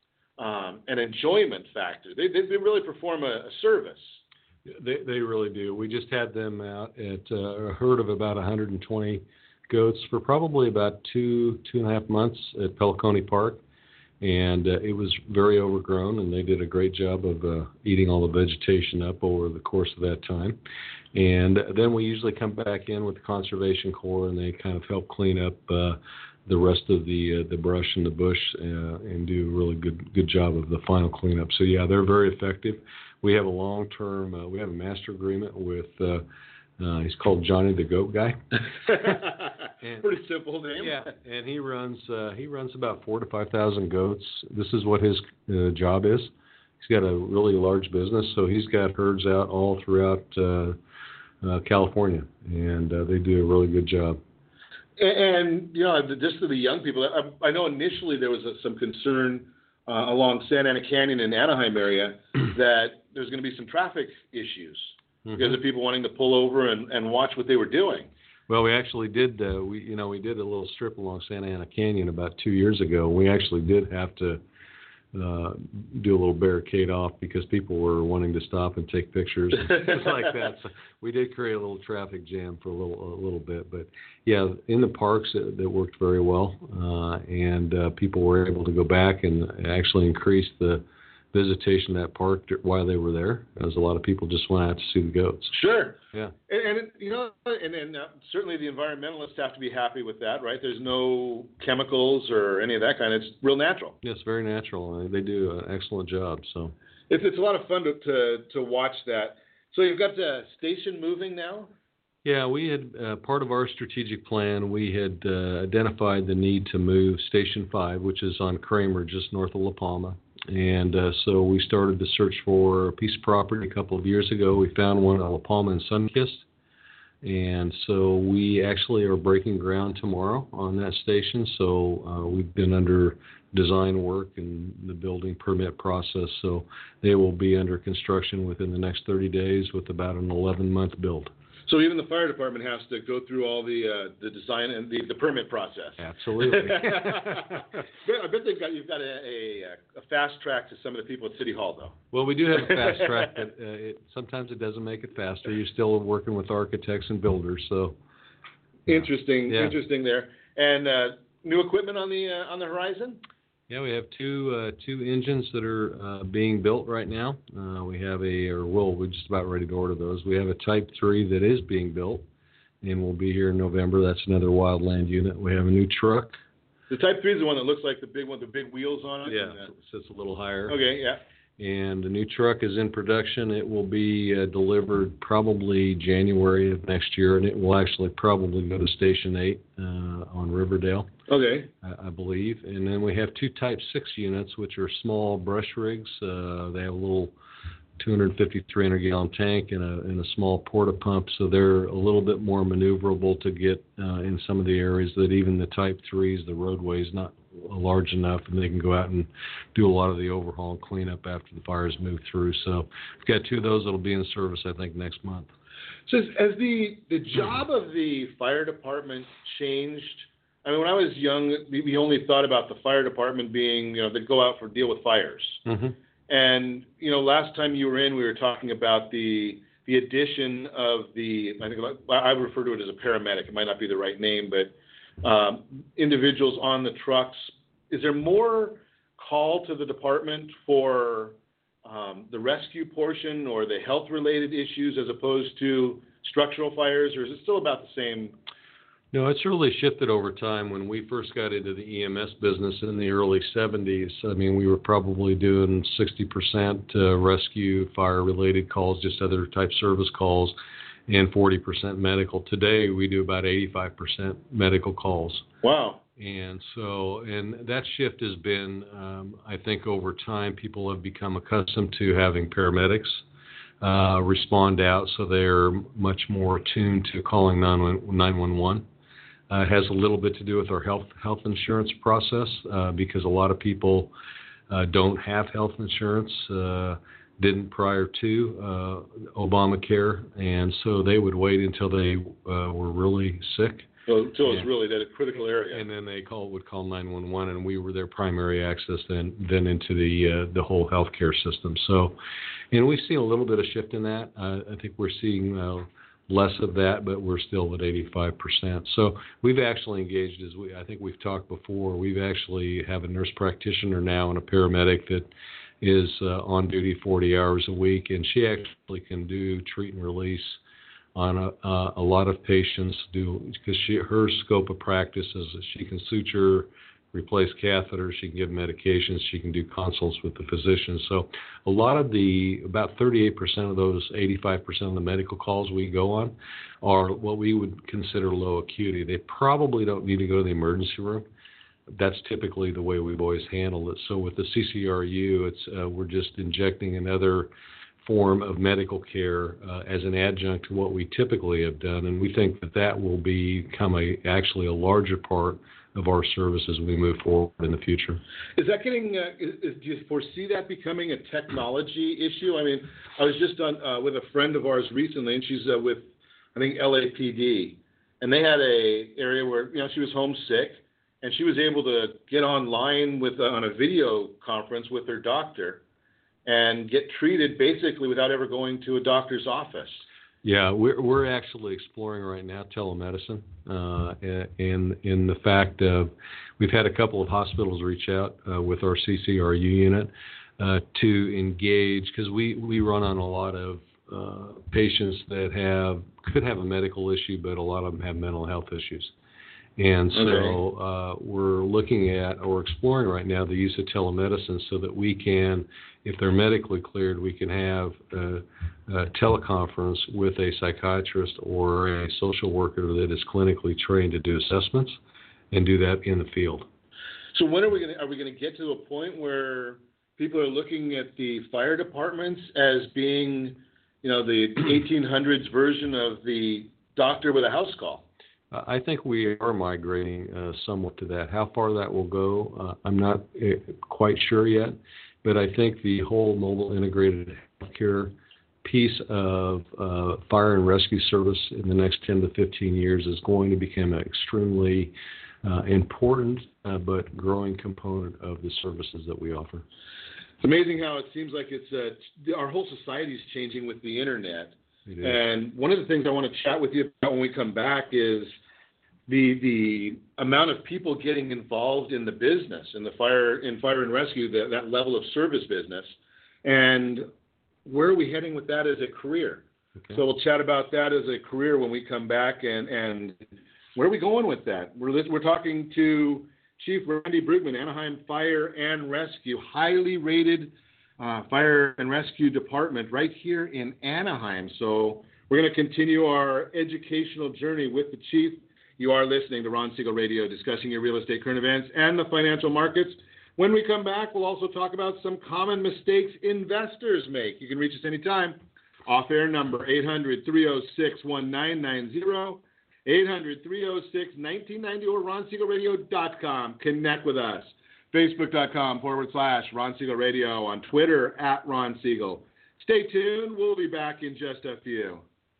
um, an enjoyment factor. They, they, they really perform a, a service. They they really do. We just had them out at uh, a herd of about one hundred twenty goats for probably about two, two and a half months at Peliconey Park. And uh, it was very overgrown, and they did a great job of uh, eating all the vegetation up over the course of that time. And then we usually come back in with the Conservation Corps, and they kind of help clean up uh, the rest of the uh, the brush and the bush uh, and do a really good good job of the final cleanup. So, yeah, they're very effective. We have a long-term, uh, we have a master agreement with, uh, uh, he's called Johnny the Goat Guy. and, Pretty simple name. Yeah, and he runs uh, he runs about four to five thousand goats. This is what his uh, job is. He's got a really large business, so he's got herds out all throughout uh, uh, California, and uh, they do a really good job. And, and you know, just to the young people, I, I know initially there was a, some concern uh, along Santa Ana Canyon and Anaheim area that there's going to be some traffic issues mm-hmm. because of people wanting to pull over and, and watch what they were doing. Well, we actually did. Uh, we you know we did a little strip along Santa Ana Canyon about two years ago. We actually did have to uh, do a little barricade off because people were wanting to stop and take pictures and things like that. So we did create a little traffic jam for a little a little bit. But yeah, in the parks it, it worked very well, uh, and uh, people were able to go back and actually increase the visitation of that park while they were there, as a lot of people just went out to see the goats. Sure. Yeah. And, and you know, and, and uh, certainly the environmentalists have to be happy with that, right? There's no chemicals or any of that kind. It's real natural. Yes, very natural. They do an excellent job. So it's it's a lot of fun to to, to watch that. So you've got the station moving now? Yeah, we had uh, part of our strategic plan. We had uh, identified the need to move Station Five, which is on Kramer, just north of La Palma. And uh, so we started to search for a piece of property a couple of years ago. We found one at La Palma and Sunkist. And so we actually are breaking ground tomorrow on that station. So uh, we've been under design work and the building permit process. So they will be under construction within the next thirty days with about an eleven-month build. So even the fire department has to go through all the uh, the design and the, the permit process. Absolutely. I bet they've got you've got a, a, a fast track to some of the people at City Hall, though. Well, we do have a fast track, but uh, it, sometimes it doesn't make it faster. You're still working with architects and builders, so. Interesting, yeah. interesting there. And uh, new equipment on the uh, on the horizon. Yeah, we have two uh, two engines that are uh, being built right now. Uh, we have a, or will, we're just about ready to order those. We have a Type three that is being built, and will be here in November. That's another wildland unit. We have a new truck. The Type three is the one that looks like the big one, the big wheels on it. Yeah, and, uh, sits a little higher. Okay, yeah. And the new truck is in production. It will be uh, delivered probably January of next year, and it will actually probably go to Station eight uh, on Riverdale. Okay. I, I believe. And then we have two Type six units, which are small brush rigs. Uh, they have a little two fifty, three hundred gallon tank and a, and a small porta pump, so they're a little bit more maneuverable to get uh, in some of the areas that even the Type threes, the roadway is not large enough, and they can go out and do a lot of the overhaul and cleanup after the fires move through. So we've got two of those that will be in service, I think, next month. So has the, the job of the fire department changed? I mean, when I was young, we only thought about the fire department being, you know, they'd go out for deal with fires. Mm-hmm. And, you know, last time you were in, we were talking about the the addition of the, I think I refer to it as a paramedic. It might not be the right name, but um, individuals on the trucks. Is there more call to the department for um, the rescue portion or the health-related issues as opposed to structural fires, or is it still about the same? No, it's really shifted over time. When we first got into the E M S business in the early seventies, I mean, we were probably doing sixty percent uh, rescue, fire-related calls, just other type service calls, and forty percent medical. Today, we do about eighty-five percent medical calls. Wow. And so, and that shift has been, um, I think over time, people have become accustomed to having paramedics uh, respond out, so they're much more attuned to calling nine one one. Uh, it has a little bit to do with our health health insurance process uh, because a lot of people uh, don't have health insurance, uh, didn't prior to uh, Obamacare, and so they would wait until they uh, were really sick. So, so it's really that a critical area. And then they call would call nine one one, and we were their primary access then then into the uh, the whole healthcare system. So, and we've seen a little bit of shift in that. Uh, I think we're seeing Uh, less of that, but we're still at eighty-five percent. So we've actually engaged, as we I think we've talked before, we've actually have a nurse practitioner now and a paramedic that is uh, on duty forty hours a week, and she actually can do treat and release on a, uh, a lot of patients, do because she her scope of practice is that she can suture, replace catheters, she can give medications, she can do consults with the physician. So a lot of the, about thirty-eight percent of those eighty-five percent of the medical calls we go on are what we would consider low acuity. They probably don't need to go to the emergency room. That's typically the way we've always handled it. So with the C C R U, it's uh, we're just injecting another form of medical care uh, as an adjunct to what we typically have done, and we think that that will become a actually a larger part of our service as we move forward in the future. Is that getting, uh, is, is, do you foresee that becoming a technology issue? I mean, I was just on uh, with a friend of ours recently, and she's uh, with, I think, L A P D, and they had a area where, you know, she was homesick, and she was able to get online with uh, on a video conference with her doctor and get treated basically without ever going to a doctor's office. Yeah, we're we're actually exploring right now telemedicine, uh, in in the fact of we've had a couple of hospitals reach out uh, with our C C R U unit uh, to engage, because we, we run on a lot of uh, patients that have could have a medical issue, but a lot of them have mental health issues. And so okay. uh, we're looking at or exploring right now the use of telemedicine so that we can, if they're medically cleared, we can have a, a teleconference with a psychiatrist or a social worker that is clinically trained to do assessments and do that in the field. So when are we going to, are we going to get to a point where people are looking at the fire departments as being, you know, the eighteen hundreds version of the doctor with a house call? I think we are migrating uh, somewhat to that. How far that will go, uh, I'm not uh, quite sure yet, but I think the whole mobile integrated healthcare piece of uh, fire and rescue service in the next ten to fifteen years is going to become an extremely uh, important uh, but growing component of the services that we offer. It's amazing how it seems like it's uh, our whole society is changing with the internet. And one of the things I want to chat with you about when we come back is the the amount of people getting involved in the business, in the fire in fire and rescue, that, that level of service business, and where are we heading with that as a career? Okay. So we'll chat about that as a career when we come back, and, and where are we going with that? We're we're talking to Chief Randy Brugman, Anaheim Fire and Rescue, highly rated uh, Fire and Rescue Department right here in Anaheim. So we're going to continue our educational journey with the chief. You are listening to Ron Siegel Radio, discussing your real estate current events and the financial markets. When we come back, we'll also talk about some common mistakes investors make. You can reach us anytime. Off-air number, eight hundred, three oh six, nineteen ninety, eight hundred, three oh six, nineteen ninety, or ron siegel radio dot com. Connect with us. Facebook.com forward slash Ron Siegel Radio. On Twitter, at Ron Siegel. Stay tuned. We'll be back in just a few.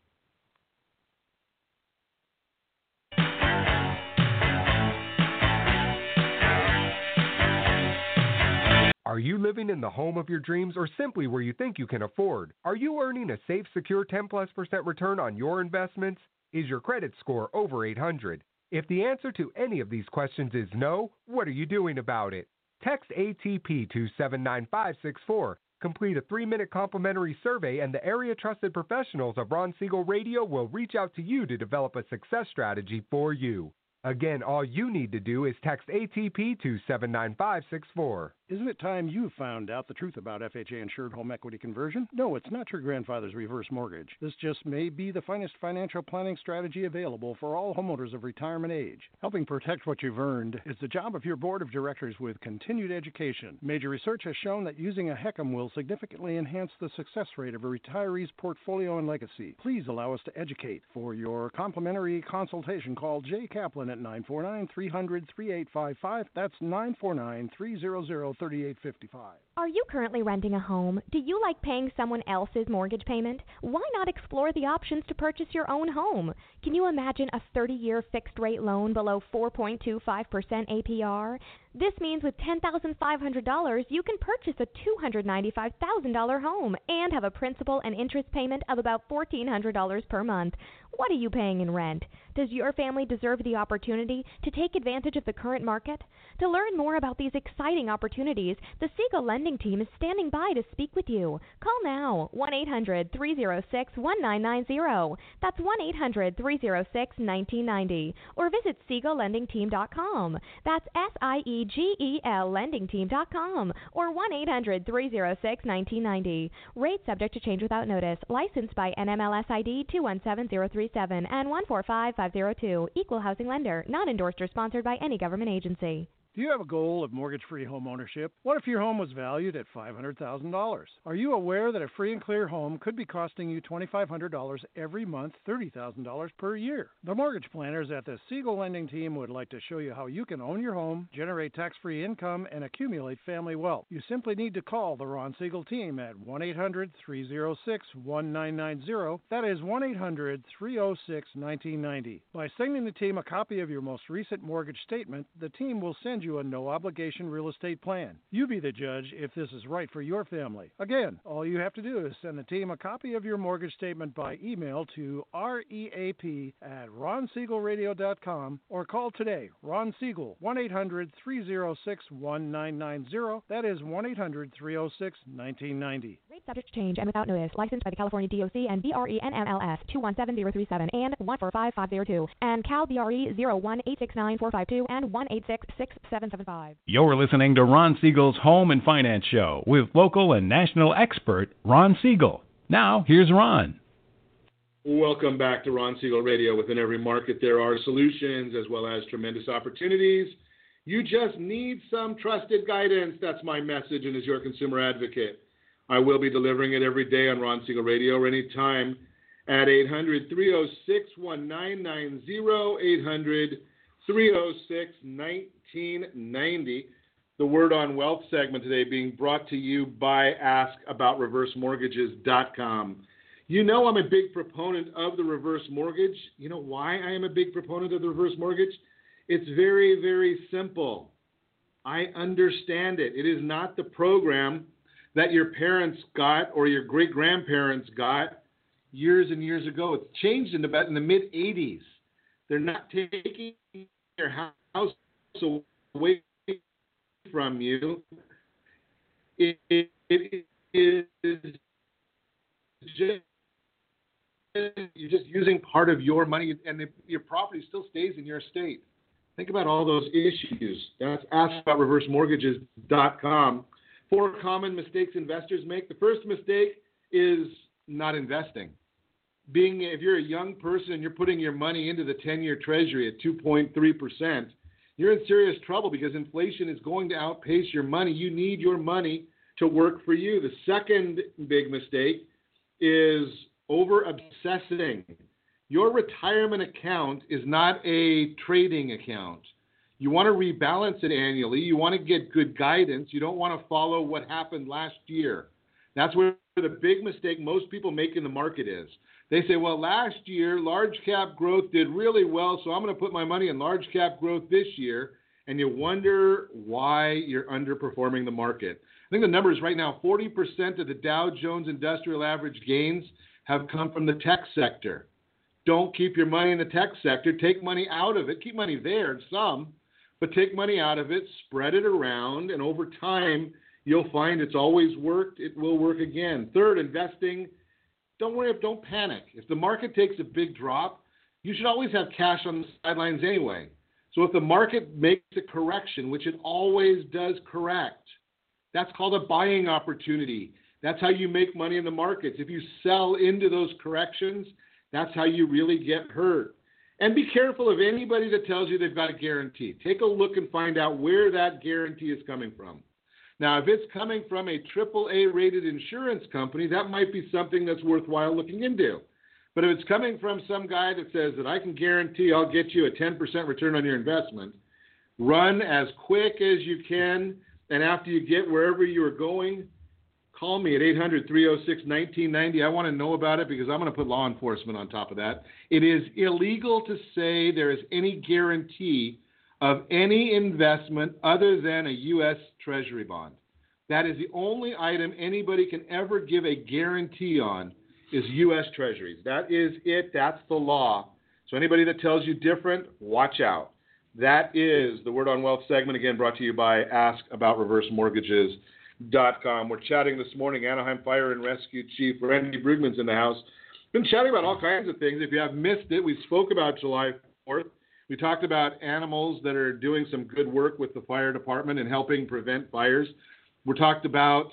Are you living in the home of your dreams or simply where you think you can afford? Are you earning a safe, secure ten plus percent return on your investments? Is your credit score over eight hundred? If the answer to any of these questions is no, what are you doing about it? Text A T P to seven nine five six four. Complete a three-minute complimentary survey and the area-trusted professionals of Ron Siegel Radio will reach out to you to develop a success strategy for you. Again, all you need to do is text A T P to seven nine five six four. Isn't it time you found out the truth about F H A-insured home equity conversion? No, it's not your grandfather's reverse mortgage. This just may be the finest financial planning strategy available for all homeowners of retirement age. Helping protect what you've earned is the job of your board of directors with continued education. Major research has shown that using a HECM will significantly enhance the success rate of a retiree's portfolio and legacy. Please allow us to educate. For your complimentary consultation, call Jay Kaplan at nine four nine, three hundred, thirty-eight fifty-five. That's nine four nine, three hundred, thirty-eight fifty-five. Are you currently renting a home? Do you like paying someone else's mortgage payment? Why not explore the options to purchase your own home? Can you imagine a thirty-year fixed-rate loan below four point two five percent A P R? This means with ten thousand five hundred dollars, you can purchase a two hundred ninety-five thousand dollars home and have a principal and interest payment of about fourteen hundred dollars per month. What are you paying in rent? Does your family deserve the opportunity to take advantage of the current market? To learn more about these exciting opportunities, the Siegel Lending Team is standing by to speak with you. Call now, one eight hundred, three oh six, nineteen ninety. That's one eight hundred, three oh six, nineteen ninety. Or visit siegel lending team dot com. That's S I E G E L lending team dot com. Or one eight hundred, three oh six, nineteen ninety. Rate subject to change without notice. Licensed by N M L S I D two one seven zero three seven and one four five five zero two. Equal housing lender. Not endorsed or sponsored by any government agency. Do you have a goal of mortgage-free home ownership? What if your home was valued at five hundred thousand dollars? Are you aware that a free and clear home could be costing you twenty-five hundred dollars every month, thirty thousand dollars per year? The mortgage planners at the Siegel Lending Team would like to show you how you can own your home, generate tax-free income, and accumulate family wealth. You simply need to call the Ron Siegel Team at one eight hundred, three oh six, nineteen ninety. That is one eight hundred, three oh six, nineteen ninety. By sending the team a copy of your most recent mortgage statement, the team will send you a no-obligation real estate plan. You be the judge if this is right for your family. Again, all you have to do is send the team a copy of your mortgage statement by email to reap at ron siegel radio dot com or call today, Ron Siegel, one eight hundred, three oh six, nineteen ninety. That is one eight hundred, three oh six, nineteen ninety. Rate subject to change and without notice. Licensed by the California D O C and B R E N M L S two one seven zero three seven and one four five five zero two and Cal B R E zero one eight six nine four five two and one eight six six seven seven five. You're listening to Ron Siegel's Home and Finance Show with local and national expert Ron Siegel. Now, here's Ron. Welcome back to Ron Siegel Radio. Within every market, there are solutions as well as tremendous opportunities. You just need some trusted guidance. That's my message, and as your consumer advocate, I will be delivering it every day on Ron Siegel Radio or anytime at eight hundred, three oh six, nineteen ninety, eight hundred, three oh six, nineteen ninety. The Word on Wealth segment today being brought to you by ask about reverse mortgages dot com. You know I'm a big proponent of the reverse mortgage. You know why I am a big proponent of the reverse mortgage? It's very, very simple. I understand it. It is not the program that your parents got or your great-grandparents got years and years ago. It's changed in about in the mid-eighties. They're not taking your house away from you. It, it, it is just, you're just using part of your money, and the, your property still stays in your estate. Think about all those issues. That's ask about reverse mortgages dot com. Four common mistakes investors make. The first mistake is not investing. Being, if you're a young person and you're putting your money into the ten-year Treasury at two point three percent, you're in serious trouble because inflation is going to outpace your money. You need your money to work for you. The second big mistake is over-obsessing. Your retirement account is not a trading account. You want to rebalance it annually. You want to get good guidance. You don't want to follow what happened last year. That's where the big mistake most people make in the market is. They say, well, last year, large cap growth did really well, so I'm going to put my money in large cap growth this year. And you wonder why you're underperforming the market. I think the number is right now forty percent of the Dow Jones Industrial Average gains have come from the tech sector. Don't keep your money in the tech sector. Take money out of it. Keep money there, some, but take money out of it, spread it around, and over time, you'll find it's always worked. It will work again. Third, investing. Don't worry, don't panic. If the market takes a big drop, you should always have cash on the sidelines anyway. So if the market makes a correction, which it always does correct, that's called a buying opportunity. That's how you make money in the markets. If you sell into those corrections, that's how you really get hurt. And be careful of anybody that tells you they've got a guarantee. Take a look and find out where that guarantee is coming from. Now, if it's coming from a triple A rated insurance company, that might be something that's worthwhile looking into. But if it's coming from some guy that says that I can guarantee I'll get you a ten percent return on your investment, run as quick as you can, and after you get wherever you are going, call me at eight hundred, three oh six, nineteen ninety. I want to know about it because I'm going to put law enforcement on top of that. It is illegal to say there is any guarantee of any investment other than a U S Treasury bond. That is the only item anybody can ever give a guarantee on is U S Treasuries. That is it. That's the law. So anybody that tells you different, watch out. That is the Word on Wealth segment, again, brought to you by ask about reverse mortgages dot com. We're chatting this morning. Anaheim Fire and Rescue Chief Randy Brugman's in the house. Been chatting about all kinds of things. If you have missed it, we spoke about July fourth. We talked about animals that are doing some good work with the fire department and helping prevent fires. We talked about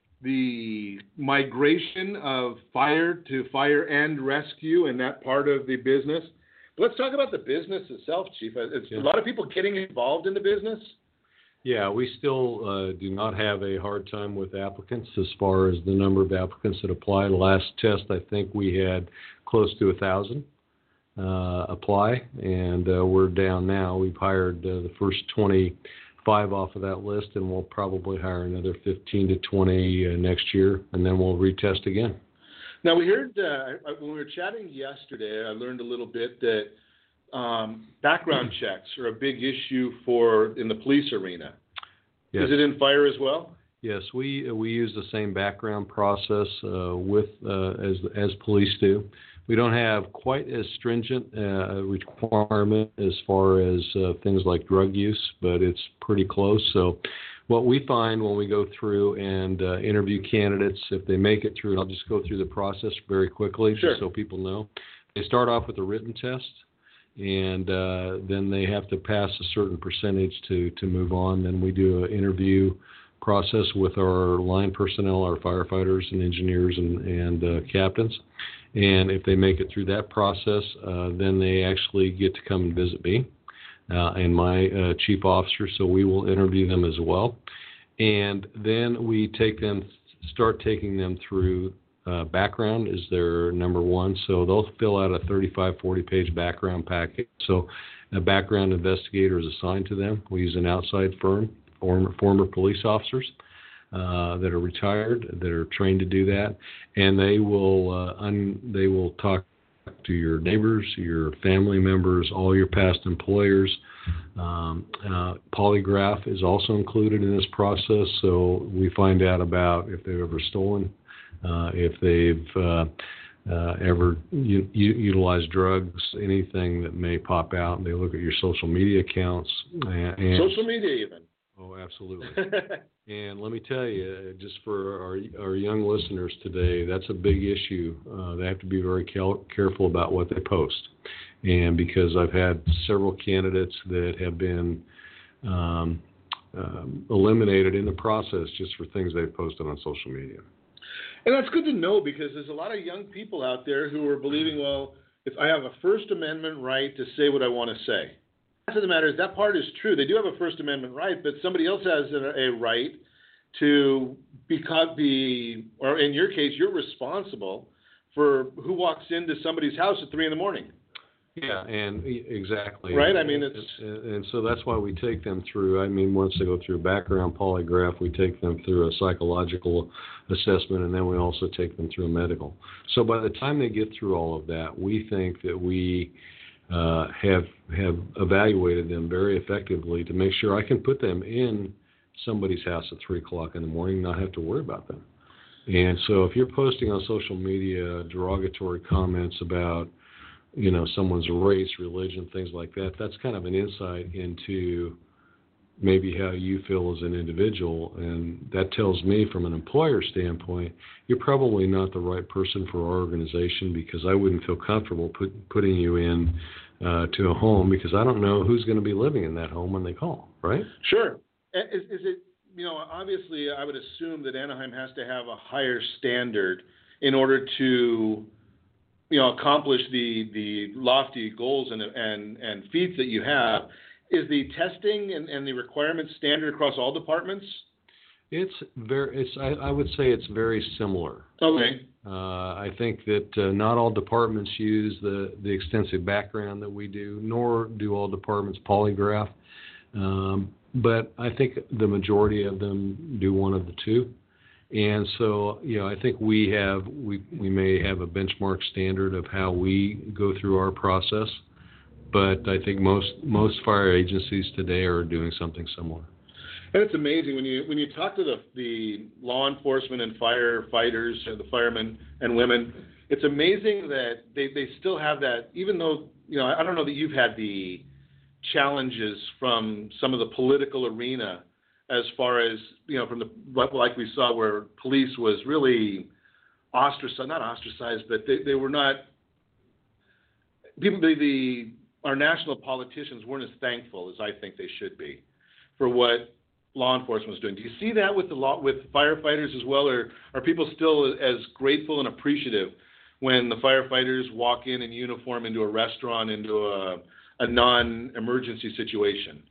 the migration of fire to fire and rescue and that part of the business. But let's talk about the business itself, Chief. It's yeah. a lot of people getting involved in the business. Yeah, we still uh, do not have a hard time with applicants as far as the number of applicants that apply. The last test, I think we had close to a thousand uh, apply, and uh, we're down now. We've hired uh, the first twenty-five off of that list, and we'll probably hire another fifteen to twenty uh, next year, and then we'll retest again. Now, we heard uh, when we were chatting yesterday, I learned a little bit that Um, background checks are a big issue for in the police arena. Yes. Is it in fire as well? Yes, we we use the same background process uh, with uh, as as police do. We don't have quite as stringent uh, requirement as far as uh, things like drug use, but it's pretty close. So what we find when we go through and uh, interview candidates, if they make it through, and I'll just go through the process very quickly sure. just so people know. They start off with a written test, and uh, then they have to pass a certain percentage to, to move on. Then we do an interview process with our line personnel, our firefighters and engineers and, and uh, captains. And if they make it through that process, uh, then they actually get to come and visit me uh, and my uh, chief officer, so we will interview them as well. And then we take them, start taking them through Uh, background is their number one, so they'll fill out a thirty-five, forty page background packet. So a background investigator is assigned to them. We use an outside firm, former, former police officers uh, that are retired, that are trained to do that, and they will uh, un, they will talk to your neighbors, your family members, all your past employers. Um, uh, polygraph is also included in this process, so we find out about if they've ever stolen, Uh, if they've uh, uh, ever u- u- utilized drugs, anything that may pop out. They look at your social media accounts. And, and social media even. Oh, absolutely. And let me tell you, just for our, our young listeners today, that's a big issue. Uh, they have to be very cal- careful about what they post. And because I've had several candidates that have been um, um, eliminated in the process just for things they've posted on social media. And that's good to know, because there's a lot of young people out there who are believing, well, if I have a First Amendment right to say what I want to say. The fact of the matter is that part is true. They do have a First Amendment right, but somebody else has a, a right to be, be, or in your case, you're responsible for who walks into somebody's house at three in the morning. Yeah, and exactly. Right? I mean, it's... And, and so that's why we take them through, I mean, once they go through a background polygraph, we take them through a psychological assessment, and then we also take them through a medical. So by the time they get through all of that, we think that we uh, have have evaluated them very effectively to make sure I can put them in somebody's house at three o'clock in the morning and not have to worry about them. And so if you're posting on social media derogatory comments about, you know, someone's race, religion, things like that, that's kind of an insight into maybe how you feel as an individual. And that tells me from an employer standpoint, you're probably not the right person for our organization, because I wouldn't feel comfortable put, putting you in uh, to a home, because I don't know who's going to be living in that home when they call, right? Sure. Is, is it, you know, obviously I would assume that Anaheim has to have a higher standard in order to, you know, accomplish the, the lofty goals and, and, and feats that you have. Is the testing and, and the requirements standard across all departments? It's very, it's, I, I would say it's very similar. Okay. Uh, I think that uh, not all departments use the, the extensive background that we do, nor do all departments polygraph. Um, but I think the majority of them do one of the two. And so, you know, I think we have, we, we may have a benchmark standard of how we go through our process, but I think most, most fire agencies today are doing something similar. And it's amazing when you when you talk to the the law enforcement and firefighters, the firemen and women, it's amazing that they, they still have that, even though, you know, I don't know that you've had the challenges from some of the political arena as far as, you know, from the, like we saw where police was really ostracized, not ostracized, but they, they were not, people, the, the, our national politicians weren't as thankful as I think they should be for what law enforcement was doing. Do you see that with the law, with firefighters as well, or are people still as grateful and appreciative when the firefighters walk in in uniform into a restaurant, into a, a non-emergency situation?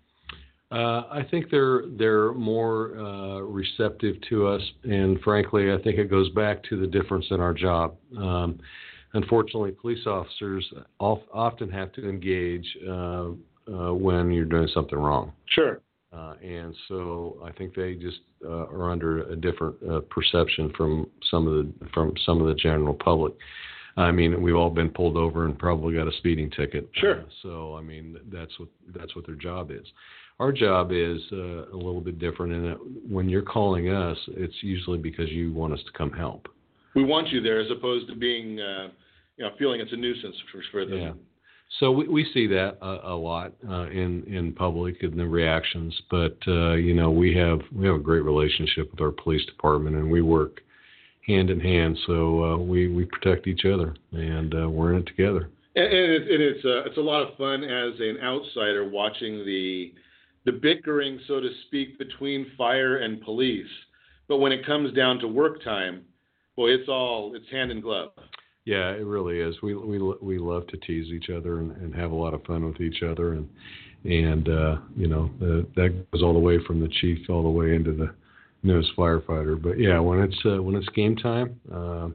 Uh, I think they're they're more uh, receptive to us, and frankly, I think it goes back to the difference in our job. Um, unfortunately, police officers often have to engage uh, uh, when you're doing something wrong. Sure. Uh, and so I think they just uh, are under a different uh, perception from some of the from some of the general public. I mean, we've all been pulled over and probably got a speeding ticket. Sure. Uh, so I mean, that's what that's what their job is. Our job is uh, a little bit different in that when you're calling us, it's usually because you want us to come help. We want you there, as opposed to being, uh, you know, feeling it's a nuisance for, for them. Yeah. So we, we see that a, a lot uh, in in public and the reactions, but uh, you know, we have we have a great relationship with our police department, and we work hand in hand. So uh, we we protect each other, and uh, we're in it together. And, and, it, and it's uh, it's a lot of fun as an outsider watching the the bickering, so to speak, between fire and police. But when it comes down to work time, boy, it's all it's hand in glove. Yeah, it really is. We we we love to tease each other and, and have a lot of fun with each other, and and uh, you know the, that goes all the way from the chief all the way into the newest firefighter. But yeah, when it's uh, when it's game time, uh,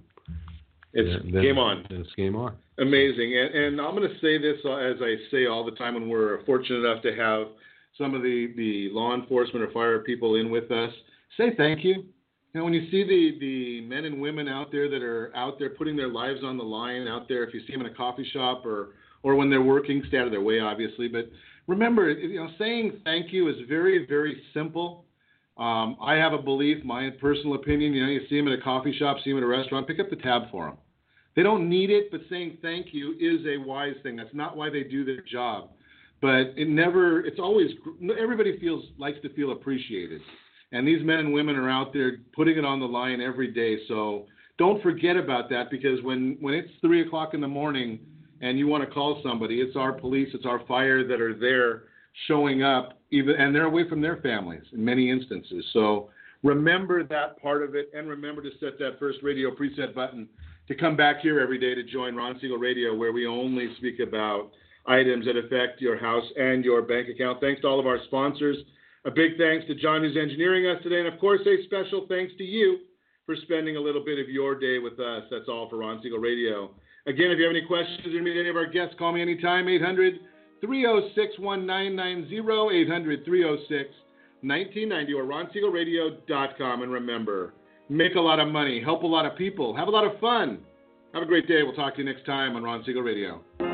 it's then, game on. Then it's game on. Amazing, and, and I'm going to say this as I say all the time when we're fortunate enough to have some of the, the law enforcement or fire people in with us. Say thank you. You know, when you see the, the men and women out there that are out there putting their lives on the line out there, if you see them in a coffee shop or, or when they're working, stay out of their way, obviously. But remember, you know, saying thank you is very, very simple. Um, I have a belief, my personal opinion, you know, you see them in a coffee shop, see them in a restaurant, pick up the tab for them. They don't need it, but saying thank you is a wise thing. That's not why they do their job. But it never, it's always, everybody feels, likes to feel appreciated. And these men and women are out there putting it on the line every day. So don't forget about that, because when, when it's three o'clock in the morning and you want to call somebody, it's our police, it's our fire that are there showing up, even, and they're away from their families in many instances. So remember that part of it, and remember to set that first radio preset button to come back here every day to join Ron Siegel Radio, where we only speak about items that affect your house and your bank account. Thanks to all of our sponsors. A big thanks to John, who's engineering us today. And, of course, a special thanks to you for spending a little bit of your day with us. That's all for Ron Siegel Radio. Again, if you have any questions or meet any of our guests, call me anytime, eight hundred, three oh six, nineteen ninety, eight hundred, three oh six, nineteen ninety, or ron siegel radio dot com. And remember, make a lot of money, help a lot of people, have a lot of fun. Have a great day. We'll talk to you next time on Ron Siegel Radio.